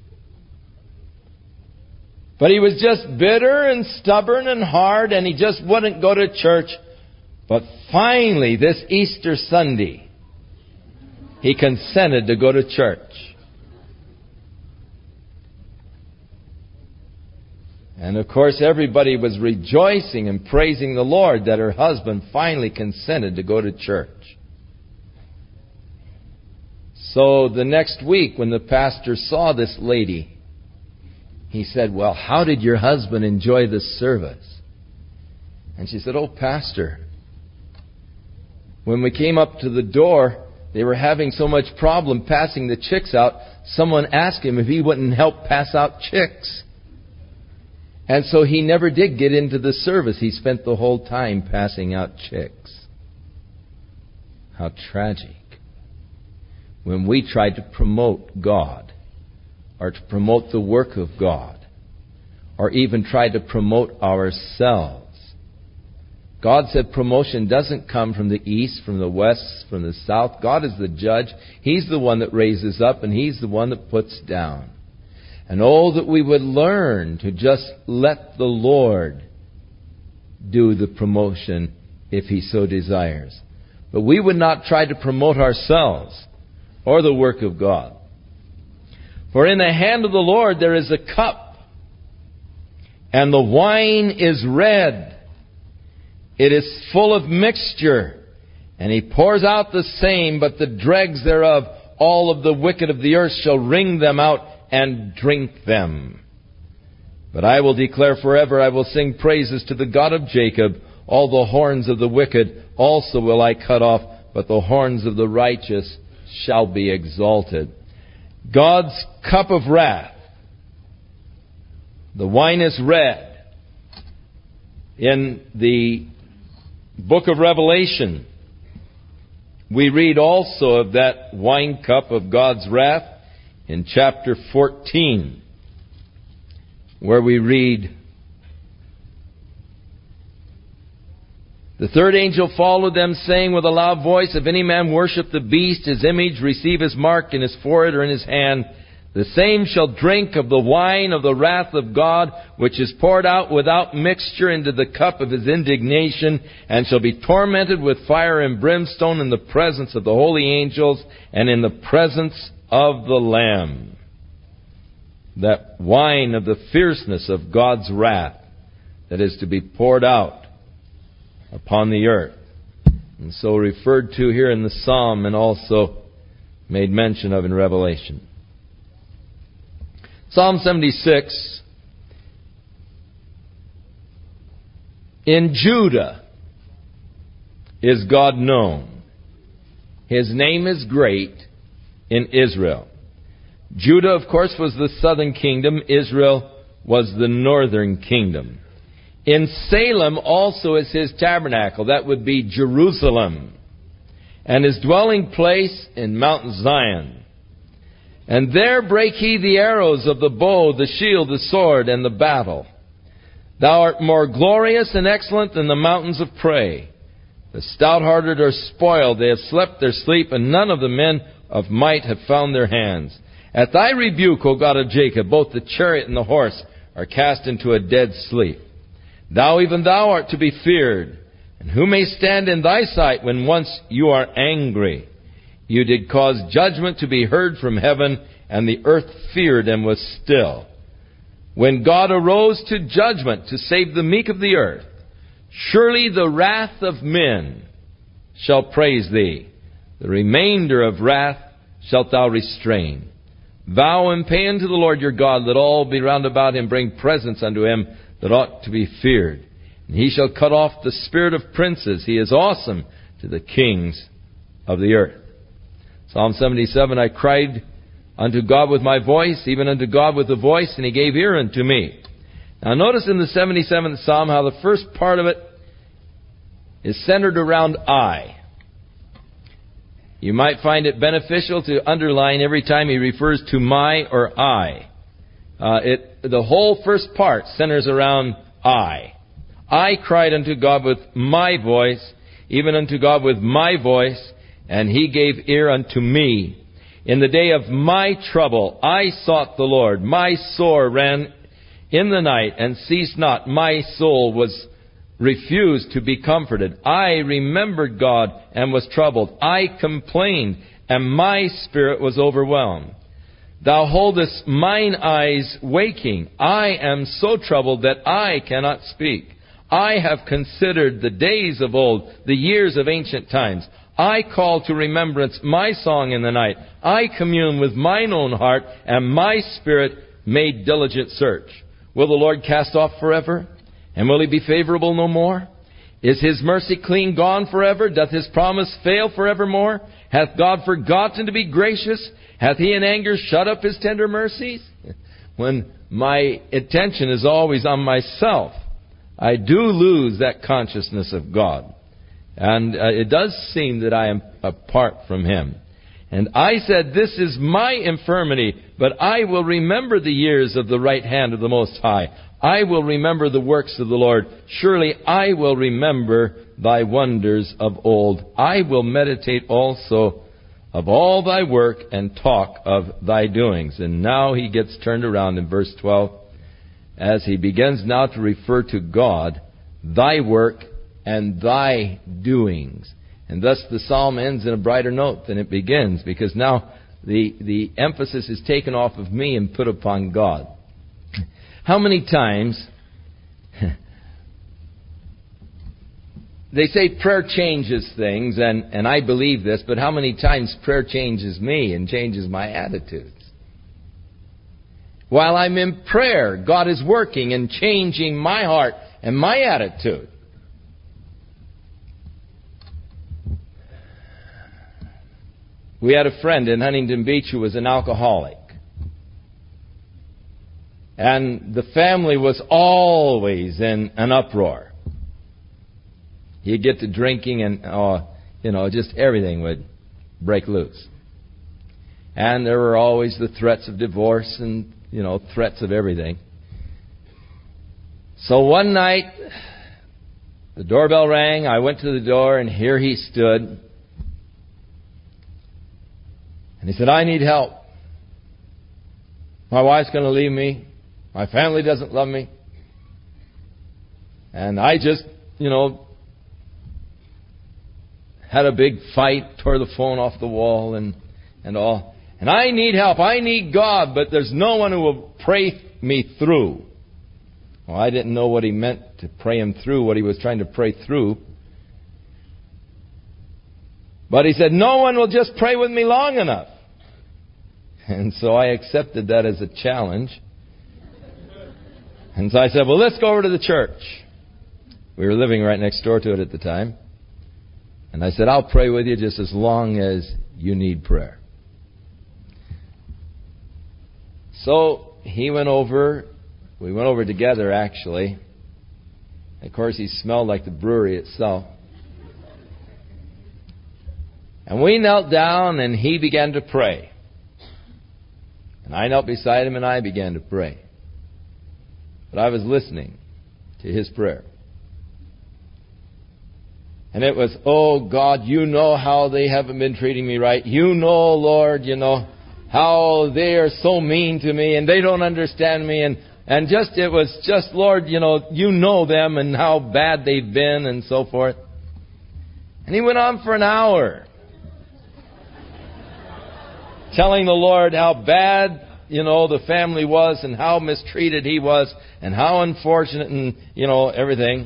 But he was just bitter and stubborn and hard, and he just wouldn't go to church. But finally, this Easter Sunday, he consented to go to church. And of course, everybody was rejoicing and praising the Lord that her husband finally consented to go to church. So the next week, when the pastor saw this lady, he said, "Well, how did your husband enjoy the service?" And she said, "Oh, Pastor, when we came up to the door, they were having so much problem passing the chicks out, someone asked him if he wouldn't help pass out chicks. And so he never did get into the service. He spent the whole time passing out chicks." How tragic. When we try to promote God, or to promote the work of God, or even try to promote ourselves. God said promotion doesn't come from the east, from the west, from the south. God is the judge. He's the one that raises up, and He's the one that puts down. And oh, that we would learn to just let the Lord do the promotion if He so desires. But we would not try to promote ourselves or the work of God. For in the hand of the Lord there is a cup, and the wine is red. It is full of mixture, and He pours out the same, but the dregs thereof, all of the wicked of the earth shall wring them out and drink them. But I will declare forever, I will sing praises to the God of Jacob. All the horns of the wicked also will I cut off, but the horns of the righteous shall be exalted. God's cup of wrath. The wine is red. In the book of Revelation, we read also of that wine cup of God's wrath in chapter fourteen, where we read, "The third angel followed them, saying with a loud voice, If any man worship the beast, his image, receive his mark in his forehead or in his hand, the same shall drink of the wine of the wrath of God, which is poured out without mixture into the cup of His indignation, and shall be tormented with fire and brimstone in the presence of the holy angels and in the presence of the Lamb." That wine of the fierceness of God's wrath that is to be poured out upon the earth. And so referred to here in the Psalm, and also made mention of in Revelation. Psalm seventy-six. In Judah is God known. His name is great in Israel. Judah, of course, was the southern kingdom. Israel was the northern kingdom. In Salem also is His tabernacle. That would be Jerusalem. And His dwelling place in Mount Zion. And there brake He the arrows of the bow, the shield, the sword, and the battle. Thou art more glorious and excellent than the mountains of prey. The stout-hearted are spoiled. They have slept their sleep, and none of the men of might have found their hands. At Thy rebuke, O God of Jacob, both the chariot and the horse are cast into a dead sleep. Thou, even Thou, art to be feared. And who may stand in Thy sight when once You are angry? You did cause judgment to be heard from heaven, and the earth feared and was still. When God arose to judgment to save the meek of the earth, surely the wrath of men shall praise Thee. The remainder of wrath shalt Thou restrain. Vow and pay unto the Lord your God, let all be round about Him bring presents unto Him. that ought to be feared. And he shall cut off the spirit of princes. He is awesome to the kings of the earth. Psalm seventy-seven, I cried unto God with my voice, even unto God with a voice, and he gave ear unto me. Now notice in the seventy-seventh Psalm how the first part of it is centered around I. You might find it beneficial to underline every time he refers to my or I. Uh, it, the whole first part centers around I. I cried unto God with my voice, even unto God with my voice, and he gave ear unto me. In the day of my trouble, I sought the Lord. My sore ran in the night and ceased not. My soul was refused to be comforted. I remembered God and was troubled. I complained, and my spirit was overwhelmed. Thou holdest mine eyes waking. I am so troubled that I cannot speak. I have considered the days of old, the years of ancient times. I call to remembrance my song in the night. I commune with mine own heart, and my spirit made diligent search. Will the Lord cast off forever? And will he be favorable no more? Is his mercy clean gone forever? Doth his promise fail forevermore? Hath God forgotten to be gracious? Hath he in anger shut up his tender mercies? When my attention is always on myself, I do lose that consciousness of God. And uh, it does seem that I am apart from him. And I said, this is my infirmity, but I will remember the years of the right hand of the Most High. I will remember the works of the Lord. Surely I will remember thy wonders of old. I will meditate also of all thy work and talk of thy doings. And now he gets turned around in verse twelve as he begins now to refer to God, thy work and thy doings. And thus the psalm ends in a brighter note than it begins, because now the, the emphasis is taken off of me and put upon God. How many times, they say prayer changes things, and, and I believe this, but how many times prayer changes me and changes my attitudes? While I'm in prayer, God is working and changing my heart and my attitude. We had a friend in Huntington Beach who was an alcoholic. And the family was always in an uproar. He'd get to drinking and, uh, you know, just everything would break loose. And there were always the threats of divorce and, you know, threats of everything. So one night, the doorbell rang. I went to the door, and here he stood. And he said, I need help. My wife's going to leave me. My family doesn't love me. And I just, you know, had a big fight, tore the phone off the wall and, and all. And I need help. I need God, but there's no one who will pray me through. Well, I didn't know what he meant to pray him through, what he was trying to pray through. But he said, no one will just pray with me long enough. And so I accepted that as a challenge. And so I said, well, let's go over to the church. We were living right next door to it at the time. And I said, I'll pray with you just as long as you need prayer. So he went over. We went over together, actually. Of course, he smelled like the brewery itself. And we knelt down, and he began to pray. And I knelt beside him, and I began to pray. But I was listening to his prayer. And it was, oh, God, you know how they haven't been treating me right. You know, Lord, you know, how they are so mean to me, and they don't understand me. And, and just, it was just, Lord, you know, you know them and how bad they've been and so forth. And he went on for an hour, telling the Lord how bad, you know, the family was and how mistreated he was and how unfortunate and, you know, everything.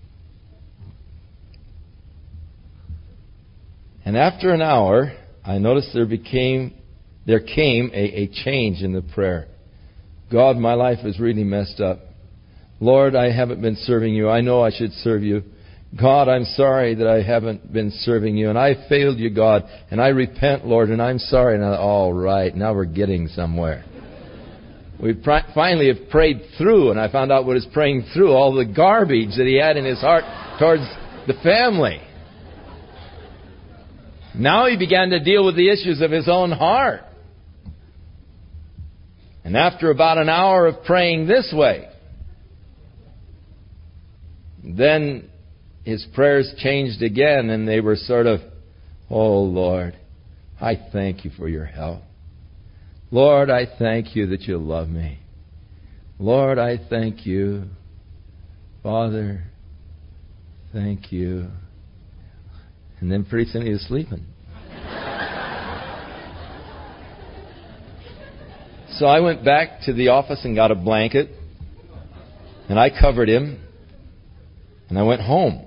And after an hour, I noticed there became, there came a, a change in the prayer. God, my life is really messed up. Lord, I haven't been serving you. I know I should serve you. God, I'm sorry that I haven't been serving you, and I failed you, God, and I repent, Lord, and I'm sorry. And I, all right, now we're getting somewhere. We pr- finally have prayed through, and I found out what is praying through, all the garbage that he had in his heart towards the family. Now he began to deal with the issues of his own heart. And after about an hour of praying this way, then his prayers changed again, and they were sort of, oh, Lord, I thank you for your help. Lord, I thank you that you love me. Lord, I thank you. Father, thank you. And then pretty soon he was sleeping. So I went back to the office and got a blanket, and I covered him, and I went home.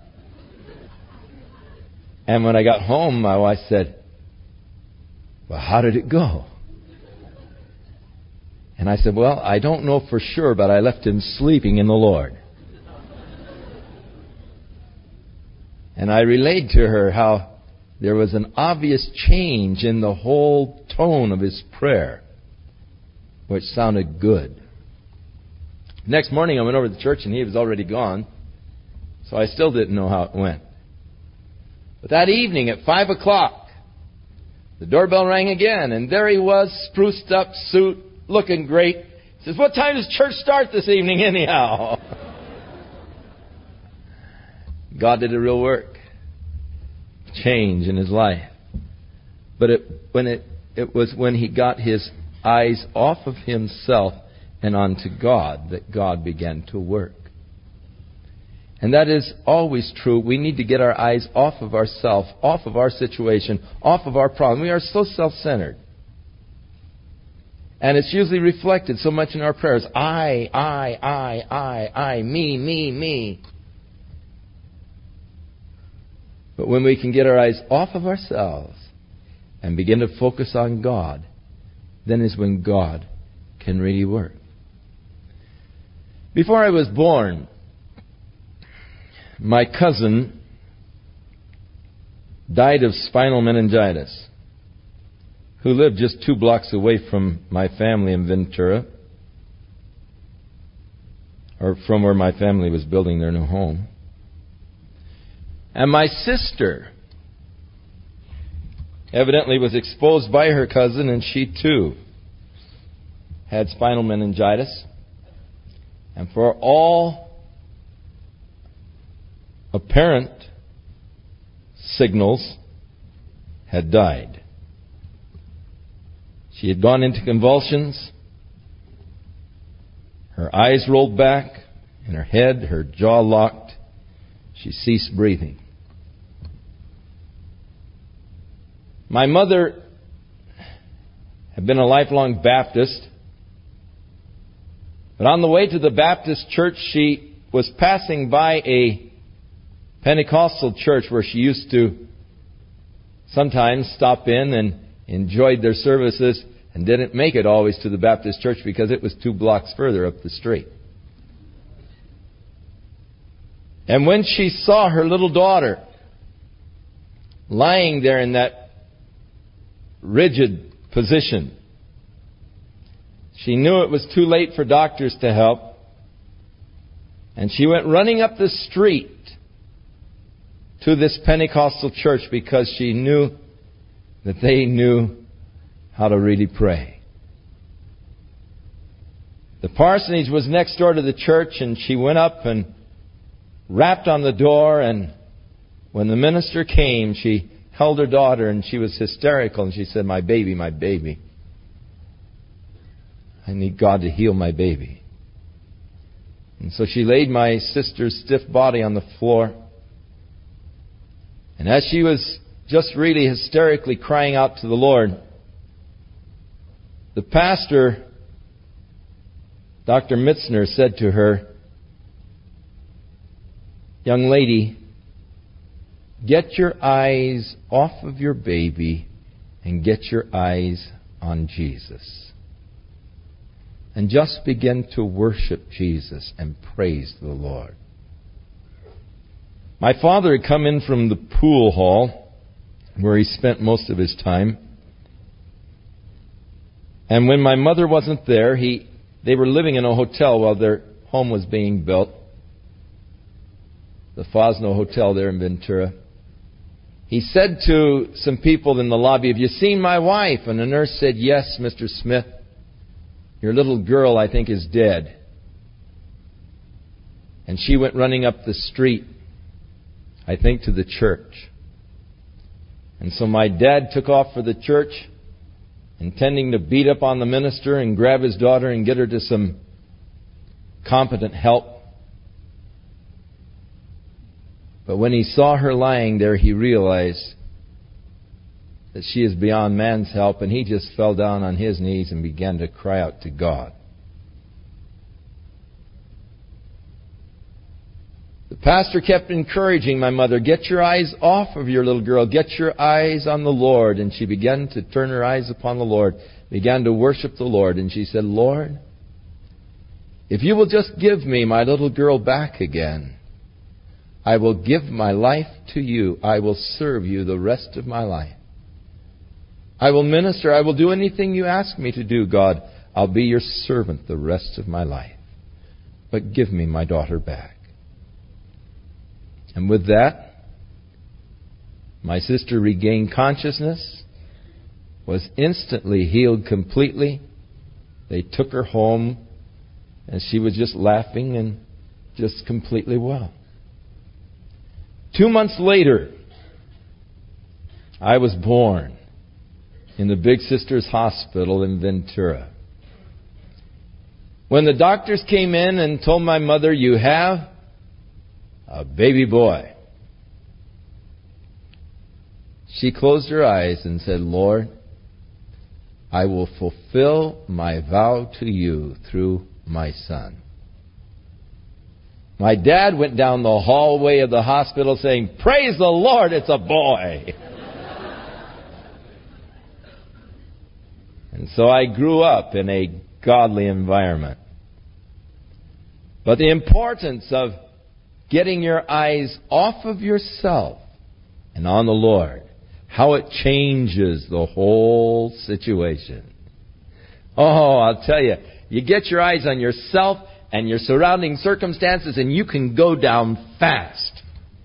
And when I got home, my wife said, well, how did it go? And I said, well, I don't know for sure, but I left him sleeping in the Lord. And I relayed to her how there was an obvious change in the whole tone of his prayer, which sounded good. Next morning I went over to the church and he was already gone, so I still didn't know how it went. But that evening at five o'clock, the doorbell rang again, and there he was, spruced up, suit, looking great. He says, what time does church start this evening anyhow? God did a real work. Change in his life. But it, when it, it was when he got his eyes off of himself and onto God that God began to work. And that is always true. We need to get our eyes off of ourselves, off of our situation, off of our problem. We are so self-centered. And it's usually reflected so much in our prayers. I, I, I, I, I, me, me, me. But when we can get our eyes off of ourselves and begin to focus on God, then is when God can really work. Before I was born, my cousin died of spinal meningitis, who lived just two blocks away from my family in Ventura, or from where my family was building their new home. And my sister evidently was exposed by her cousin, and she too had spinal meningitis. And for all apparent signals, had died. She had gone into convulsions. Her eyes rolled back in her head, her jaw locked. She ceased breathing. My mother had been a lifelong Baptist, but on the way to the Baptist church, she was passing by a Pentecostal church where she used to sometimes stop in and enjoyed their services, and didn't make it always to the Baptist church because it was two blocks further up the street. And when she saw her little daughter lying there in that rigid position, she knew it was too late for doctors to help, and she went running up the street to this Pentecostal church because she knew that they knew how to really pray. The parsonage was next door to the church, and she went up and rapped on the door, and when the minister came, she held her daughter, and she was hysterical, and she said, "My baby, my baby. I need God to heal my baby." And so she laid my sister's stiff body on the floor. And as she was just really hysterically crying out to the Lord, the pastor, Doctor Mitzner, said to her, "Young lady, get your eyes off of your baby and get your eyes on Jesus." and just begin to worship Jesus and praise the Lord. My father had come in from the pool hall where he spent most of his time. And when my mother wasn't there, he they were living in a hotel while their home was being built. The Fosno Hotel there in Ventura. He said to some people in the lobby, "Have you seen my wife?" And the nurse said, "Yes, Mister Smith. Your little girl, I think, is dead." And she went running up the street, I think to the church. And so my dad took off for the church, intending to beat up on the minister and grab his daughter and get her to some competent help. But when he saw her lying there, he realized that she is beyond man's help, and he just fell down on his knees and began to cry out to God. The pastor kept encouraging my mother, "Get your eyes off of your little girl. Get your eyes on the Lord." And she began to turn her eyes upon the Lord, began to worship the Lord. And she said, "Lord, if you will just give me my little girl back again, I will give my life to you. I will serve you the rest of my life. I will minister. I will do anything you ask me to do, God. I'll be your servant the rest of my life. But give me my daughter back." And with that, my sister regained consciousness, was instantly healed completely. They took her home, and she was just laughing and just completely well. Two months later, I was born in the Big Sisters Hospital in Ventura. When the doctors came in and told my mother, "You have a baby boy," she closed her eyes and said, "Lord, I will fulfill my vow to you through my son." My dad went down the hallway of the hospital saying, "Praise the Lord, it's a boy." And so I grew up in a godly environment. But the importance of getting your eyes off of yourself and on the Lord, how it changes the whole situation. Oh, I'll tell you, you get your eyes on yourself and your surrounding circumstances, and you can go down fast.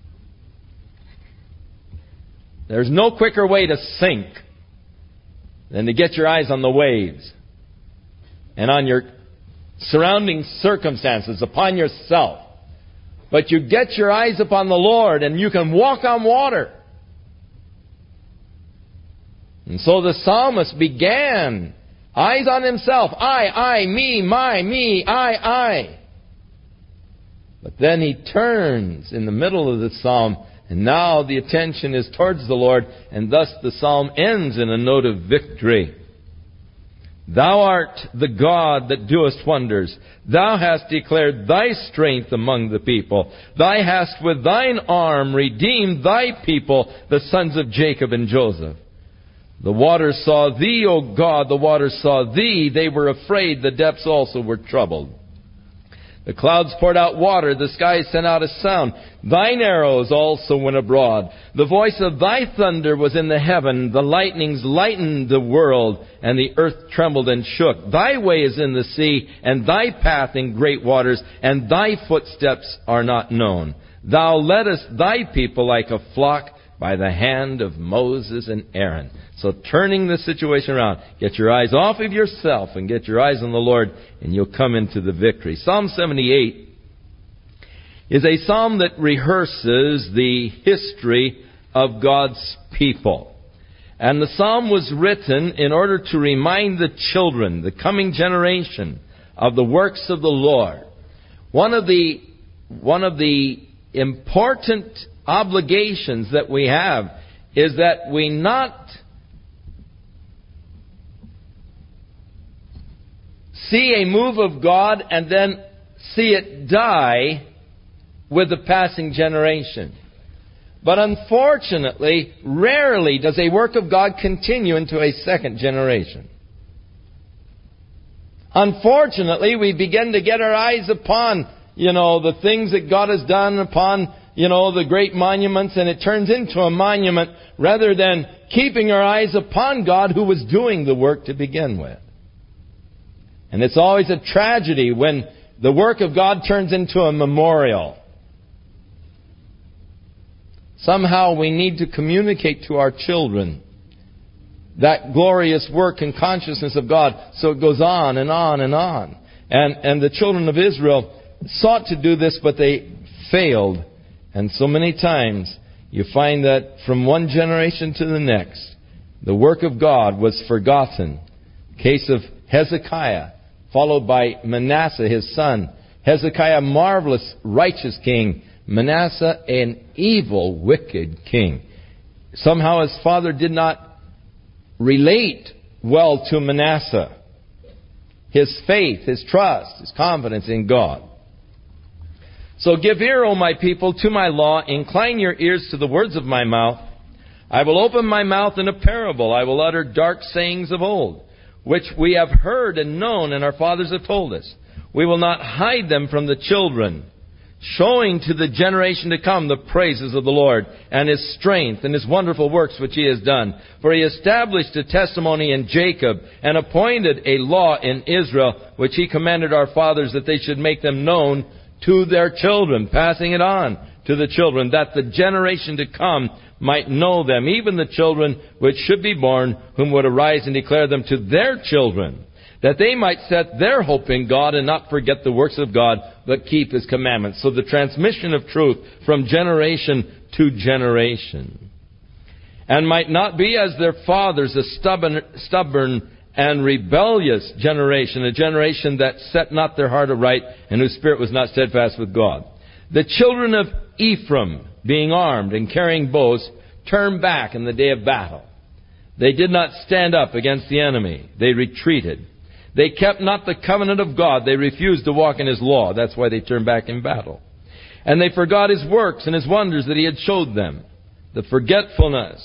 There's no quicker way to sink than to get your eyes on the waves and on your surrounding circumstances, upon yourself. But you get your eyes upon the Lord, and you can walk on water. And so the psalmist began, eyes on himself, I, I, me, my, me, I, I. But then he turns in the middle of the psalm, and now the attention is towards the Lord, and thus the psalm ends in a note of victory. Thou art the God that doest wonders. Thou hast declared thy strength among the people. Thou hast with thine arm redeemed thy people, the sons of Jacob and Joseph. The waters saw thee, O God, the waters saw thee. They were afraid, the depths also were troubled. The clouds poured out water, the skies sent out a sound. Thine arrows also went abroad. The voice of thy thunder was in the heaven. The lightnings lightened the world, and the earth trembled and shook. Thy way is in the sea, and thy path in great waters, and thy footsteps are not known. Thou leddest thy people like a flock by the hand of Moses and Aaron. So turning the situation around, get your eyes off of yourself and get your eyes on the Lord, and you'll come into the victory. Psalm seventy-eight is a psalm that rehearses the history of God's people. And the psalm was written in order to remind the children, the coming generation, of the works of the Lord. One of the, one of the important obligations that we have is that we not see a move of God and then see it die with the passing generation. But unfortunately, rarely does a work of God continue into a second generation. Unfortunately, we begin to get our eyes upon, you know, the things that God has done, upon, you know, the great monuments, and it turns into a monument rather than keeping our eyes upon God who was doing the work to begin with. And it's always a tragedy when the work of God turns into a memorial. Somehow we need to communicate to our children that glorious work and consciousness of God, so it goes on and on and on. And, and the children of Israel sought to do this, but they failed. And so many times you find that from one generation to the next, the work of God was forgotten. Case of Hezekiah, followed by Manasseh, his son. Hezekiah, marvelous, righteous king. Manasseh, an evil, wicked king. Somehow his father did not relate well to Manasseh. His faith, his trust, his confidence in God. So give ear, O my people, to my law. Incline your ears to the words of my mouth. I will open my mouth in a parable. I will utter dark sayings of old, which we have heard and known, and our fathers have told us. We will not hide them from the children, showing to the generation to come the praises of the Lord, and His strength, and His wonderful works which He has done. For He established a testimony in Jacob, and appointed a law in Israel, which He commanded our fathers that they should make them known to their children, passing it on to the children, that the generation to come might know them, even the children which should be born, whom would arise and declare them to their children, that they might set their hope in God and not forget the works of God, but keep His commandments. So the transmission of truth from generation to generation. And might not be as their fathers, a stubborn, stubborn and rebellious generation, a generation that set not their heart aright, and whose spirit was not steadfast with God. The children of Ephraim, being armed and carrying bows, turned back in the day of battle. They did not stand up against the enemy. They retreated. They kept not the covenant of God. They refused to walk in His law. That's why they turned back in battle. And they forgot His works and His wonders that He had showed them. The forgetfulness.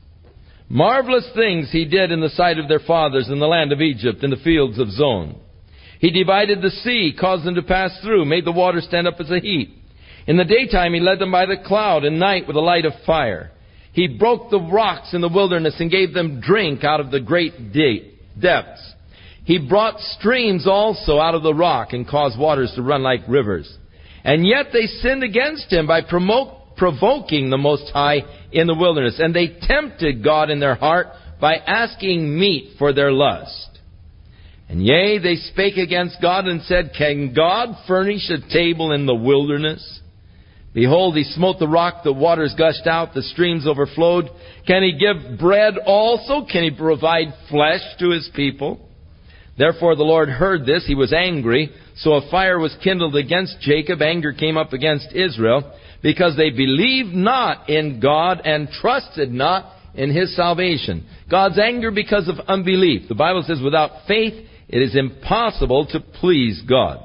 Marvelous things He did in the sight of their fathers in the land of Egypt, in the fields of Zon. He divided the sea, caused them to pass through, made the water stand up as a heap. In the daytime He led them by the cloud, and night with a light of fire. He broke the rocks in the wilderness and gave them drink out of the great de- depths. He brought streams also out of the rock and caused waters to run like rivers. And yet they sinned against Him by promote, provoking the Most High in the wilderness. And they tempted God in their heart by asking meat for their lust. And yea, they spake against God and said, Can God furnish a table in the wilderness? Behold, He smote the rock, the waters gushed out, the streams overflowed. Can He give bread also? Can He provide flesh to His people? Therefore the Lord heard this. He was angry. So a fire was kindled against Jacob. Anger came up against Israel, because they believed not in God and trusted not in His salvation. God's anger because of unbelief. The Bible says without faith it is impossible to please God.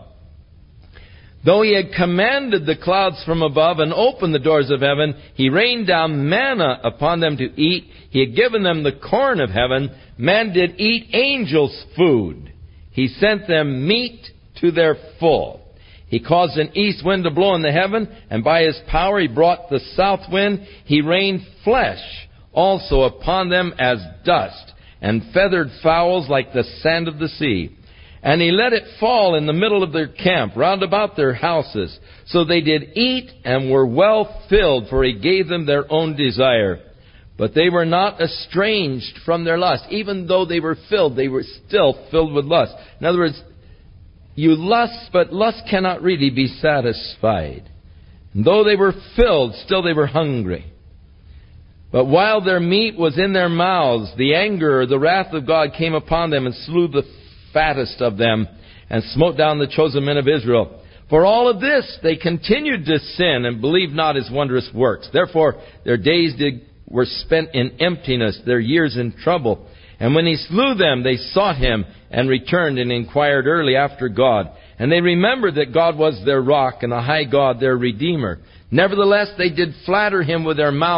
Though He had commanded the clouds from above and opened the doors of heaven, He rained down manna upon them to eat. He had given them the corn of heaven. Man did eat angels' food. He sent them meat to their full. He caused an east wind to blow in the heaven, and by His power He brought the south wind. He rained flesh also upon them as dust, and feathered fowls like the sand of the sea. And He let it fall in the middle of their camp, round about their houses. So they did eat and were well filled, for He gave them their own desire. But they were not estranged from their lust. Even though they were filled, they were still filled with lust. In other words, you lust, but lust cannot really be satisfied. And though they were filled, still they were hungry. But while their meat was in their mouths, the anger or the wrath of God came upon them and slew the fattest of them, and smote down the chosen men of Israel. For all of this they continued to sin and believed not His wondrous works. Therefore their days did, were spent in emptiness, their years in trouble. And when He slew them, they sought Him and returned and inquired early after God. And they remembered that God was their rock and the high God their Redeemer. Nevertheless they did flatter Him with their mouth,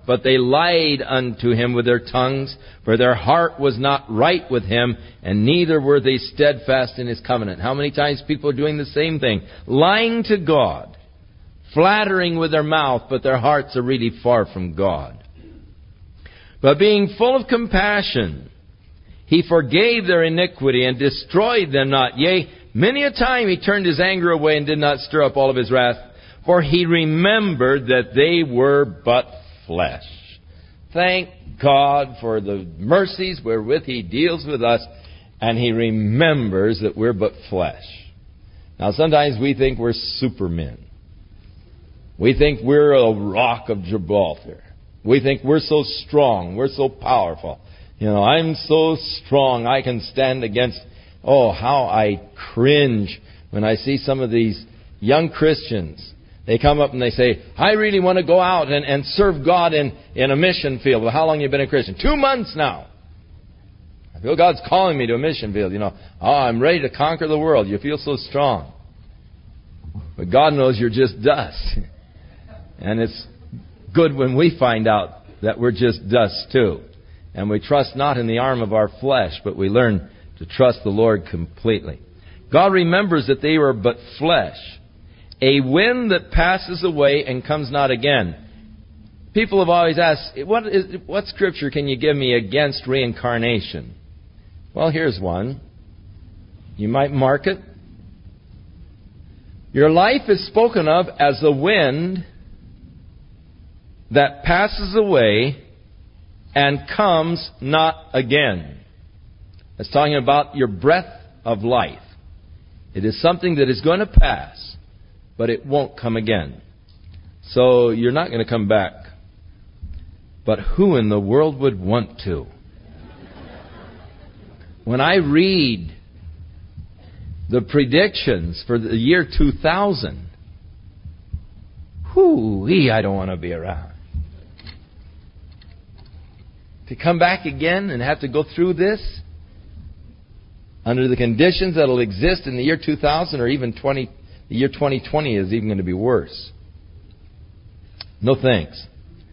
but they lied unto him with their tongues, for their heart was not right with him, and neither were they steadfast in his covenant. How many times people are doing the same thing? Lying to God, flattering with their mouth, but their hearts are really far from God. But being full of compassion, he forgave their iniquity and destroyed them not. Yea, many a time he turned his anger away and did not stir up all of his wrath, for he remembered that they were but flesh. Thank God for the mercies wherewith he deals with us, and he remembers that we're but flesh. Now, sometimes we think we're supermen. We think we're a rock of Gibraltar. We think we're so strong. We're so powerful. You know, I'm so strong I can stand against... Oh, how I cringe when I see some of these young Christians. They come up and they say, I really want to go out and, and serve God in, in a mission field. Well, how long have you been a Christian? Two months now. I feel God's calling me to a mission field. You know, oh, I'm ready to conquer the world. You feel so strong. But God knows you're just dust. And it's good when we find out that we're just dust too. And we trust not in the arm of our flesh, but we learn to trust the Lord completely. God remembers that they were but flesh, a wind that passes away and comes not again. People have always asked, what, is, what scripture can you give me against reincarnation? Well, here's one. You might mark it. Your life is spoken of as a wind that passes away and comes not again. It's talking about your breath of life. It is something that is going to pass, but it won't come again. So you're not going to come back. But who in the world would want to? When I read the predictions for the year two thousand, whoo-wee, I don't want to be around. To come back again and have to go through this under the conditions that will exist in the year two thousand, or even twenty, the year twenty twenty is even going to be worse. No thanks.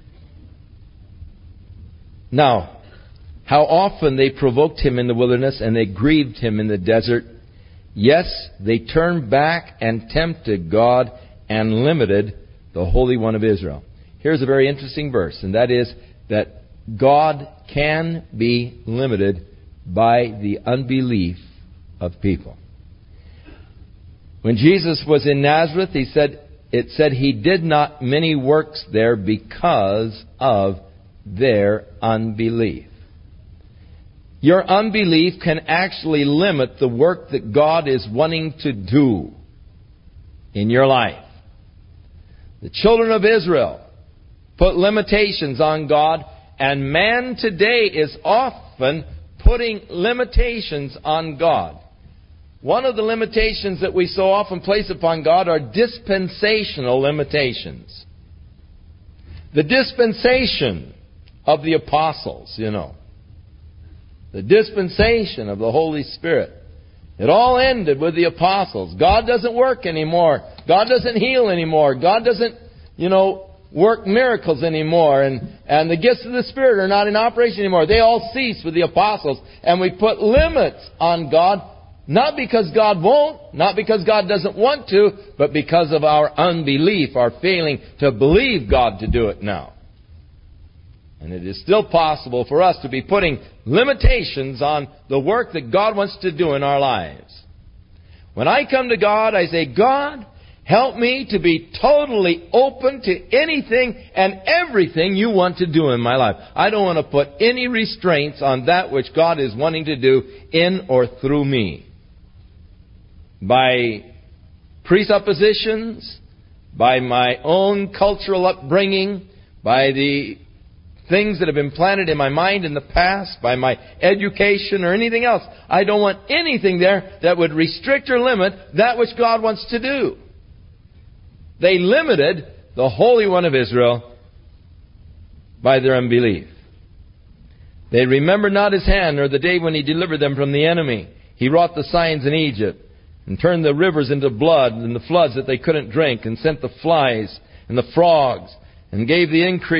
Now, how often they provoked him in the wilderness and they grieved him in the desert. Yes, they turned back and tempted God and limited the Holy One of Israel. Here's a very interesting verse, and that is that God can be limited by the unbelief of people. When Jesus was in Nazareth, he said, it said he did not many works there because of their unbelief. Your unbelief can actually limit the work that God is wanting to do in your life. The children of Israel put limitations on God, and man today is often putting limitations on God. One of the limitations that we so often place upon God are dispensational limitations. The dispensation of the apostles, you know. The dispensation of the Holy Spirit. It all ended with the apostles. God doesn't work anymore. God doesn't heal anymore. God doesn't, you know, work miracles anymore. And, and the gifts of the Spirit are not in operation anymore. They all cease with the apostles. And we put limits on God, not because God won't, not because God doesn't want to, but because of our unbelief, our failing to believe God to do it now. And it is still possible for us to be putting limitations on the work that God wants to do in our lives. When I come to God, I say, God, help me to be totally open to anything and everything you want to do in my life. I don't want to put any restraints on that which God is wanting to do in or through me. By presuppositions, by my own cultural upbringing, by the things that have been planted in my mind in the past, by my education or anything else. I don't want anything there that would restrict or limit that which God wants to do. They limited the Holy One of Israel by their unbelief. They remembered not His hand, nor the day when He delivered them from the enemy. He wrought the signs in Egypt, and turned the rivers into blood, and the floods that they couldn't drink, and sent the flies and the frogs, and gave the increase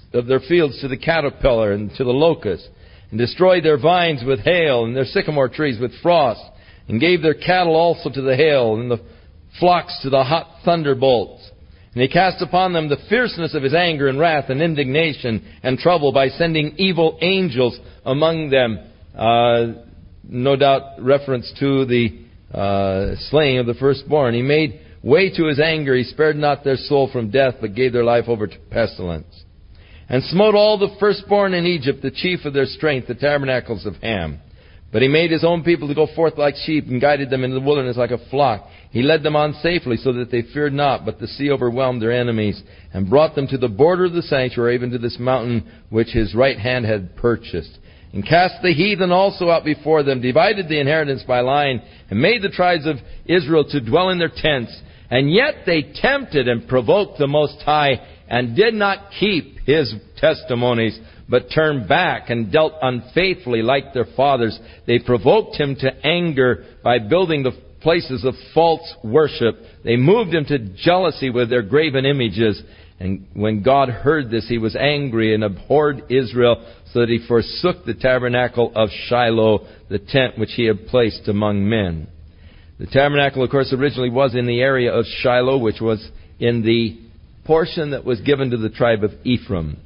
of their fields to the caterpillar and to the locust, and destroyed their vines with hail, and their sycamore trees with frost, and gave their cattle also to the hail, and the flocks to the hot thunderbolts. And he cast upon them the fierceness of his anger and wrath and indignation and trouble by sending evil angels among them. Uh, no doubt reference to the uh, slaying of the firstborn. He made way to his anger. He spared not their soul from death, but gave their life over to pestilence. And smote all the firstborn in Egypt, the chief of their strength, the tabernacles of Ham. But he made his own people to go forth like sheep, and guided them into the wilderness like a flock. He led them on safely, so that they feared not, but the sea overwhelmed their enemies, and brought them to the border of the sanctuary, even to this mountain which his right hand had purchased. And cast the heathen also out before them, divided the inheritance by line, and made the tribes of Israel to dwell in their tents. And yet they tempted and provoked the Most High, and did not keep his testimonies, but turned back and dealt unfaithfully like their fathers. They provoked him to anger by building the places of false worship. They moved him to jealousy with their graven images. And when God heard this, he was angry and abhorred Israel, so that he forsook the tabernacle of Shiloh, the tent which he had placed among men. The tabernacle, of course, originally was in the area of Shiloh, which was in the portion that was given to the tribe of Ephraim.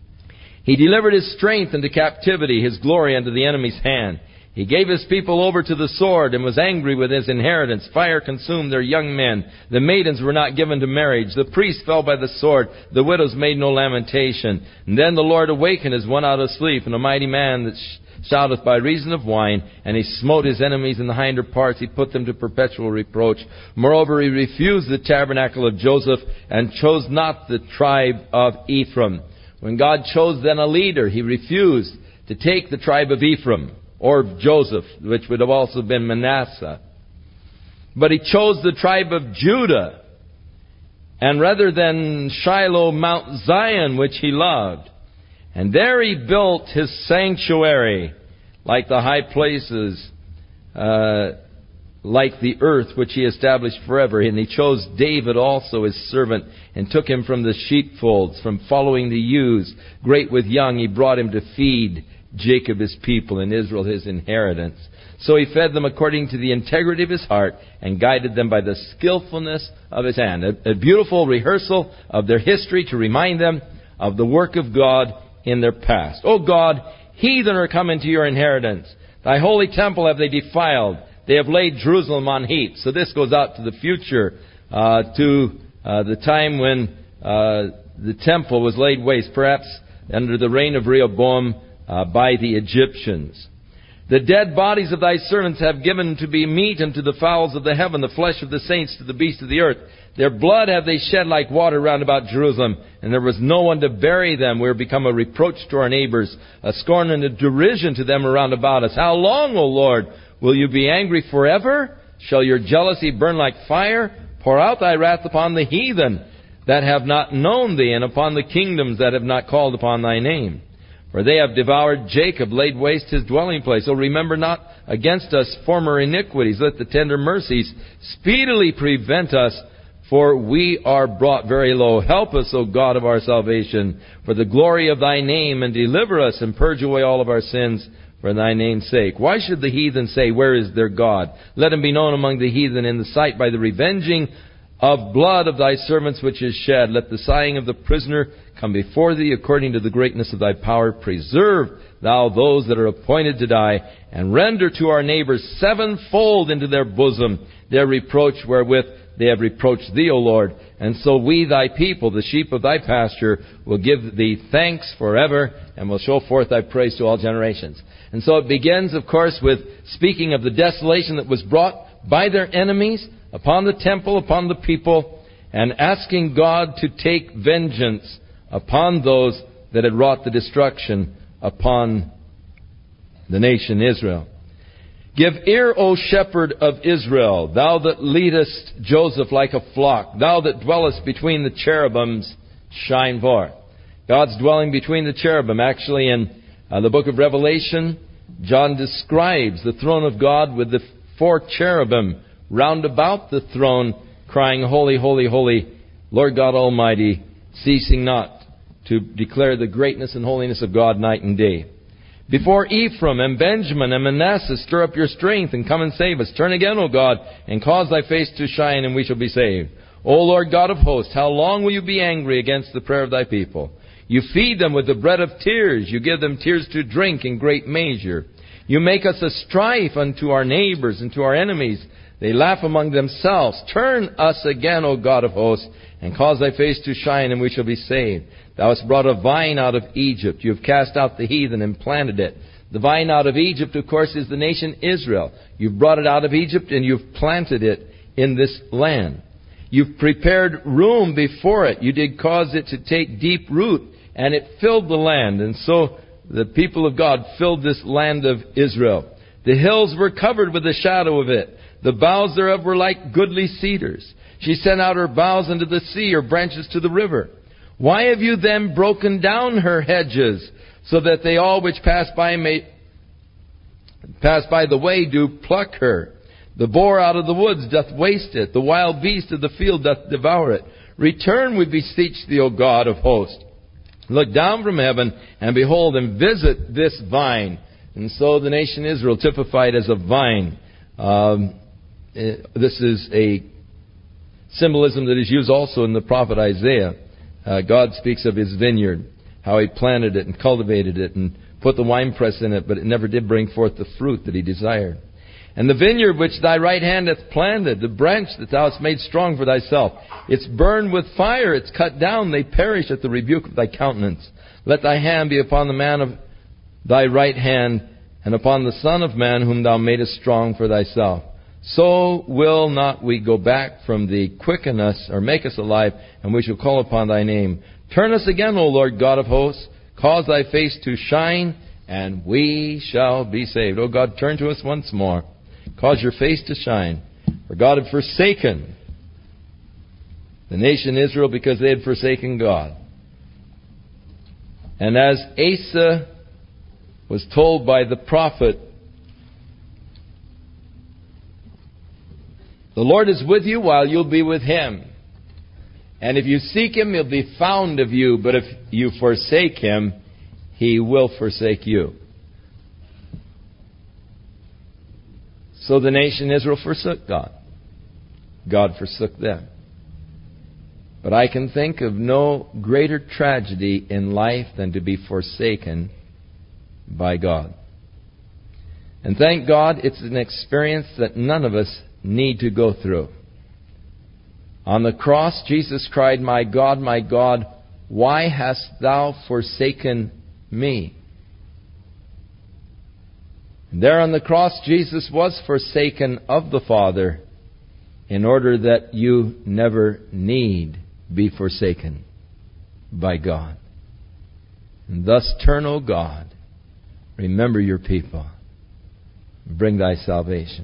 He delivered his strength into captivity, his glory unto the enemy's hand. He gave his people over to the sword, and was angry with his inheritance. Fire consumed their young men. The maidens were not given to marriage. The priests fell by the sword. The widows made no lamentation. And then the Lord awakened as one out of sleep, and a mighty man that sh- shouteth by reason of wine. And he smote his enemies in the hinder parts. He put them to perpetual reproach. Moreover, he refused the tabernacle of Joseph, and chose not the tribe of Ephraim. When God chose then a leader, he refused to take the tribe of Ephraim, or Joseph, which would have also been Manasseh. But he chose the tribe of Judah. And rather than Shiloh, Mount Zion, which he loved. And there he built his sanctuary, like the high places, uh, like the earth which he established forever. And he chose David also his servant, and took him from the sheepfolds, from following the ewes. Great with young, he brought him to feed Jacob his people, and Israel his inheritance. So he fed them according to the integrity of his heart, and guided them by the skillfulness of his hand. A, a beautiful rehearsal of their history to remind them of the work of God in their past. O God, heathen are come into your inheritance. Thy holy temple have they defiled. They have laid Jerusalem on heaps. So this goes out to the future, uh, to uh, the time when uh, the temple was laid waste, perhaps under the reign of Rehoboam, Uh, by the Egyptians. The dead bodies of thy servants have given to be meat unto the fowls of the heaven, the flesh of the saints to the beasts of the earth. Their blood have they shed like water round about Jerusalem, and there was no one to bury them. We are become a reproach to our neighbors, a scorn and a derision to them around about us. How long, O Lord, will you be angry forever? Shall your jealousy burn like fire? Pour out thy wrath upon the heathen that have not known thee, and upon the kingdoms that have not called upon thy name. For they have devoured Jacob, laid waste his dwelling place. So remember not against us former iniquities. Let the tender mercies speedily prevent us, for we are brought very low. Help us, O God of our salvation, for the glory of thy name, and deliver us, and purge away all of our sins for thy name's sake. Why should the heathen say, where is their God? Let him be known among the heathen in the sight by the revenging of blood of thy servants which is shed. Let the sighing of the prisoner come before thee according to the greatness of thy power. Preserve thou those that are appointed to die, and render to our neighbors sevenfold into their bosom their reproach wherewith they have reproached thee, O Lord. And so we, thy people, the sheep of thy pasture, will give thee thanks forever, and will show forth thy praise to all generations. And so it begins, of course, with speaking of the desolation that was brought by their enemies upon the temple, upon the people, and asking God to take vengeance upon those that had wrought the destruction upon the nation Israel. Give ear, O shepherd of Israel, thou that leadest Joseph like a flock, thou that dwellest between the cherubims, shine forth. God's dwelling between the cherubim. Actually, in uh, the book of Revelation, John describes the throne of God with the four cherubim round about the throne, crying, Holy, holy, holy, Lord God Almighty, ceasing not to declare the greatness and holiness of God night and day. Before Ephraim and Benjamin and Manasseh, stir up your strength and come and save us. Turn again, O God, and cause thy face to shine, and we shall be saved. O Lord God of hosts, how long will you be angry against the prayer of thy people? You feed them with the bread of tears. You give them tears to drink in great measure. You make us a strife unto our neighbors and to our enemies. They laugh among themselves. Turn us again, O God of hosts, and cause thy face to shine, and we shall be saved. Thou hast brought a vine out of Egypt. You have cast out the heathen and planted it. The vine out of Egypt, of course, is the nation Israel. You've brought it out of Egypt, and you've planted it in this land. You've prepared room before it. You did cause it to take deep root, and it filled the land. And so the people of God filled this land of Israel. The hills were covered with the shadow of it. The boughs thereof were like goodly cedars. She sent out her boughs into the sea, her branches to the river. Why have you then broken down her hedges, so that they all which pass by may pass by the way do pluck her? The boar out of the woods doth waste it. The wild beast of the field doth devour it. Return, we beseech thee, O God of hosts. Look down from heaven, and behold, and visit this vine. And so the nation Israel, typified as a vine. Um, this is a symbolism that is used also in the prophet Isaiah. Uh, God speaks of his vineyard, how he planted it and cultivated it and put the winepress in it, but it never did bring forth the fruit that he desired. And the vineyard which thy right hand hath planted, the branch that thou hast made strong for thyself, it's burned with fire, it's cut down, they perish at the rebuke of thy countenance. Let thy hand be upon the man of thy right hand, and upon the Son of Man whom thou madest strong for thyself. So will not we go back from thee. Quicken us, or make us alive, and we shall call upon thy name. Turn us again, O Lord God of hosts. Cause thy face to shine, and we shall be saved. O God, turn to us once more. Cause your face to shine. For God had forsaken the nation Israel because they had forsaken God. And as Asa was told by the prophet, the Lord is with you while you'll be with Him. And if you seek Him, He'll be found of you. But if you forsake Him, He will forsake you. So the nation Israel forsook God. God forsook them. But I can think of no greater tragedy in life than to be forsaken by God. And thank God it's an experience that none of us need to go through. On the cross, Jesus cried, My God, my God, why hast thou forsaken me? And there on the cross, Jesus was forsaken of the Father in order that you never need be forsaken by God. And thus turn, O God, remember your people, bring thy salvation.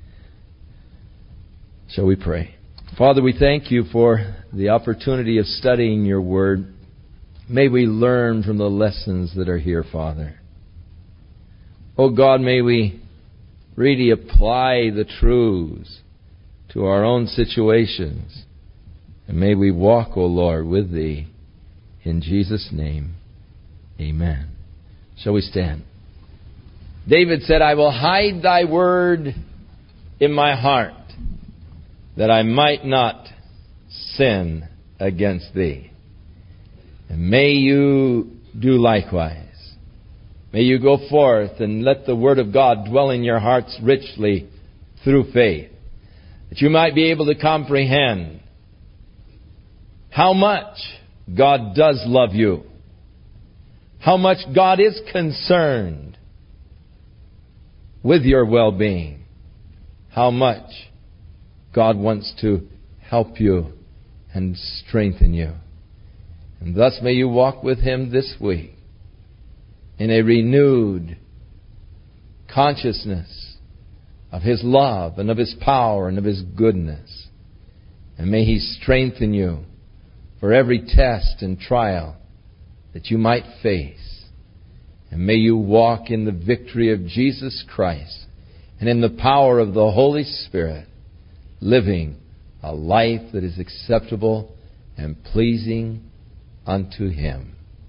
Shall we pray? Father, we thank you for the opportunity of studying your word. May we learn from the lessons that are here, Father. Oh God, may we really apply the truths to our own situations. And may we walk, O Lord, with thee. In Jesus' name, amen. Shall we stand? David said, I will hide thy word in my heart, that I might not sin against thee. And may you do likewise. May you go forth and let the word of God dwell in your hearts richly through faith, that you might be able to comprehend how much God does love you, how much God is concerned with your well-being, how much God wants to help you and strengthen you. And thus may you walk with Him this week in a renewed consciousness of His love and of His power and of His goodness. And may He strengthen you for every test and trial that you might face. And may you walk in the victory of Jesus Christ and in the power of the Holy Spirit, living a life that is acceptable and pleasing unto Him.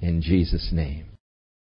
In Jesus' name.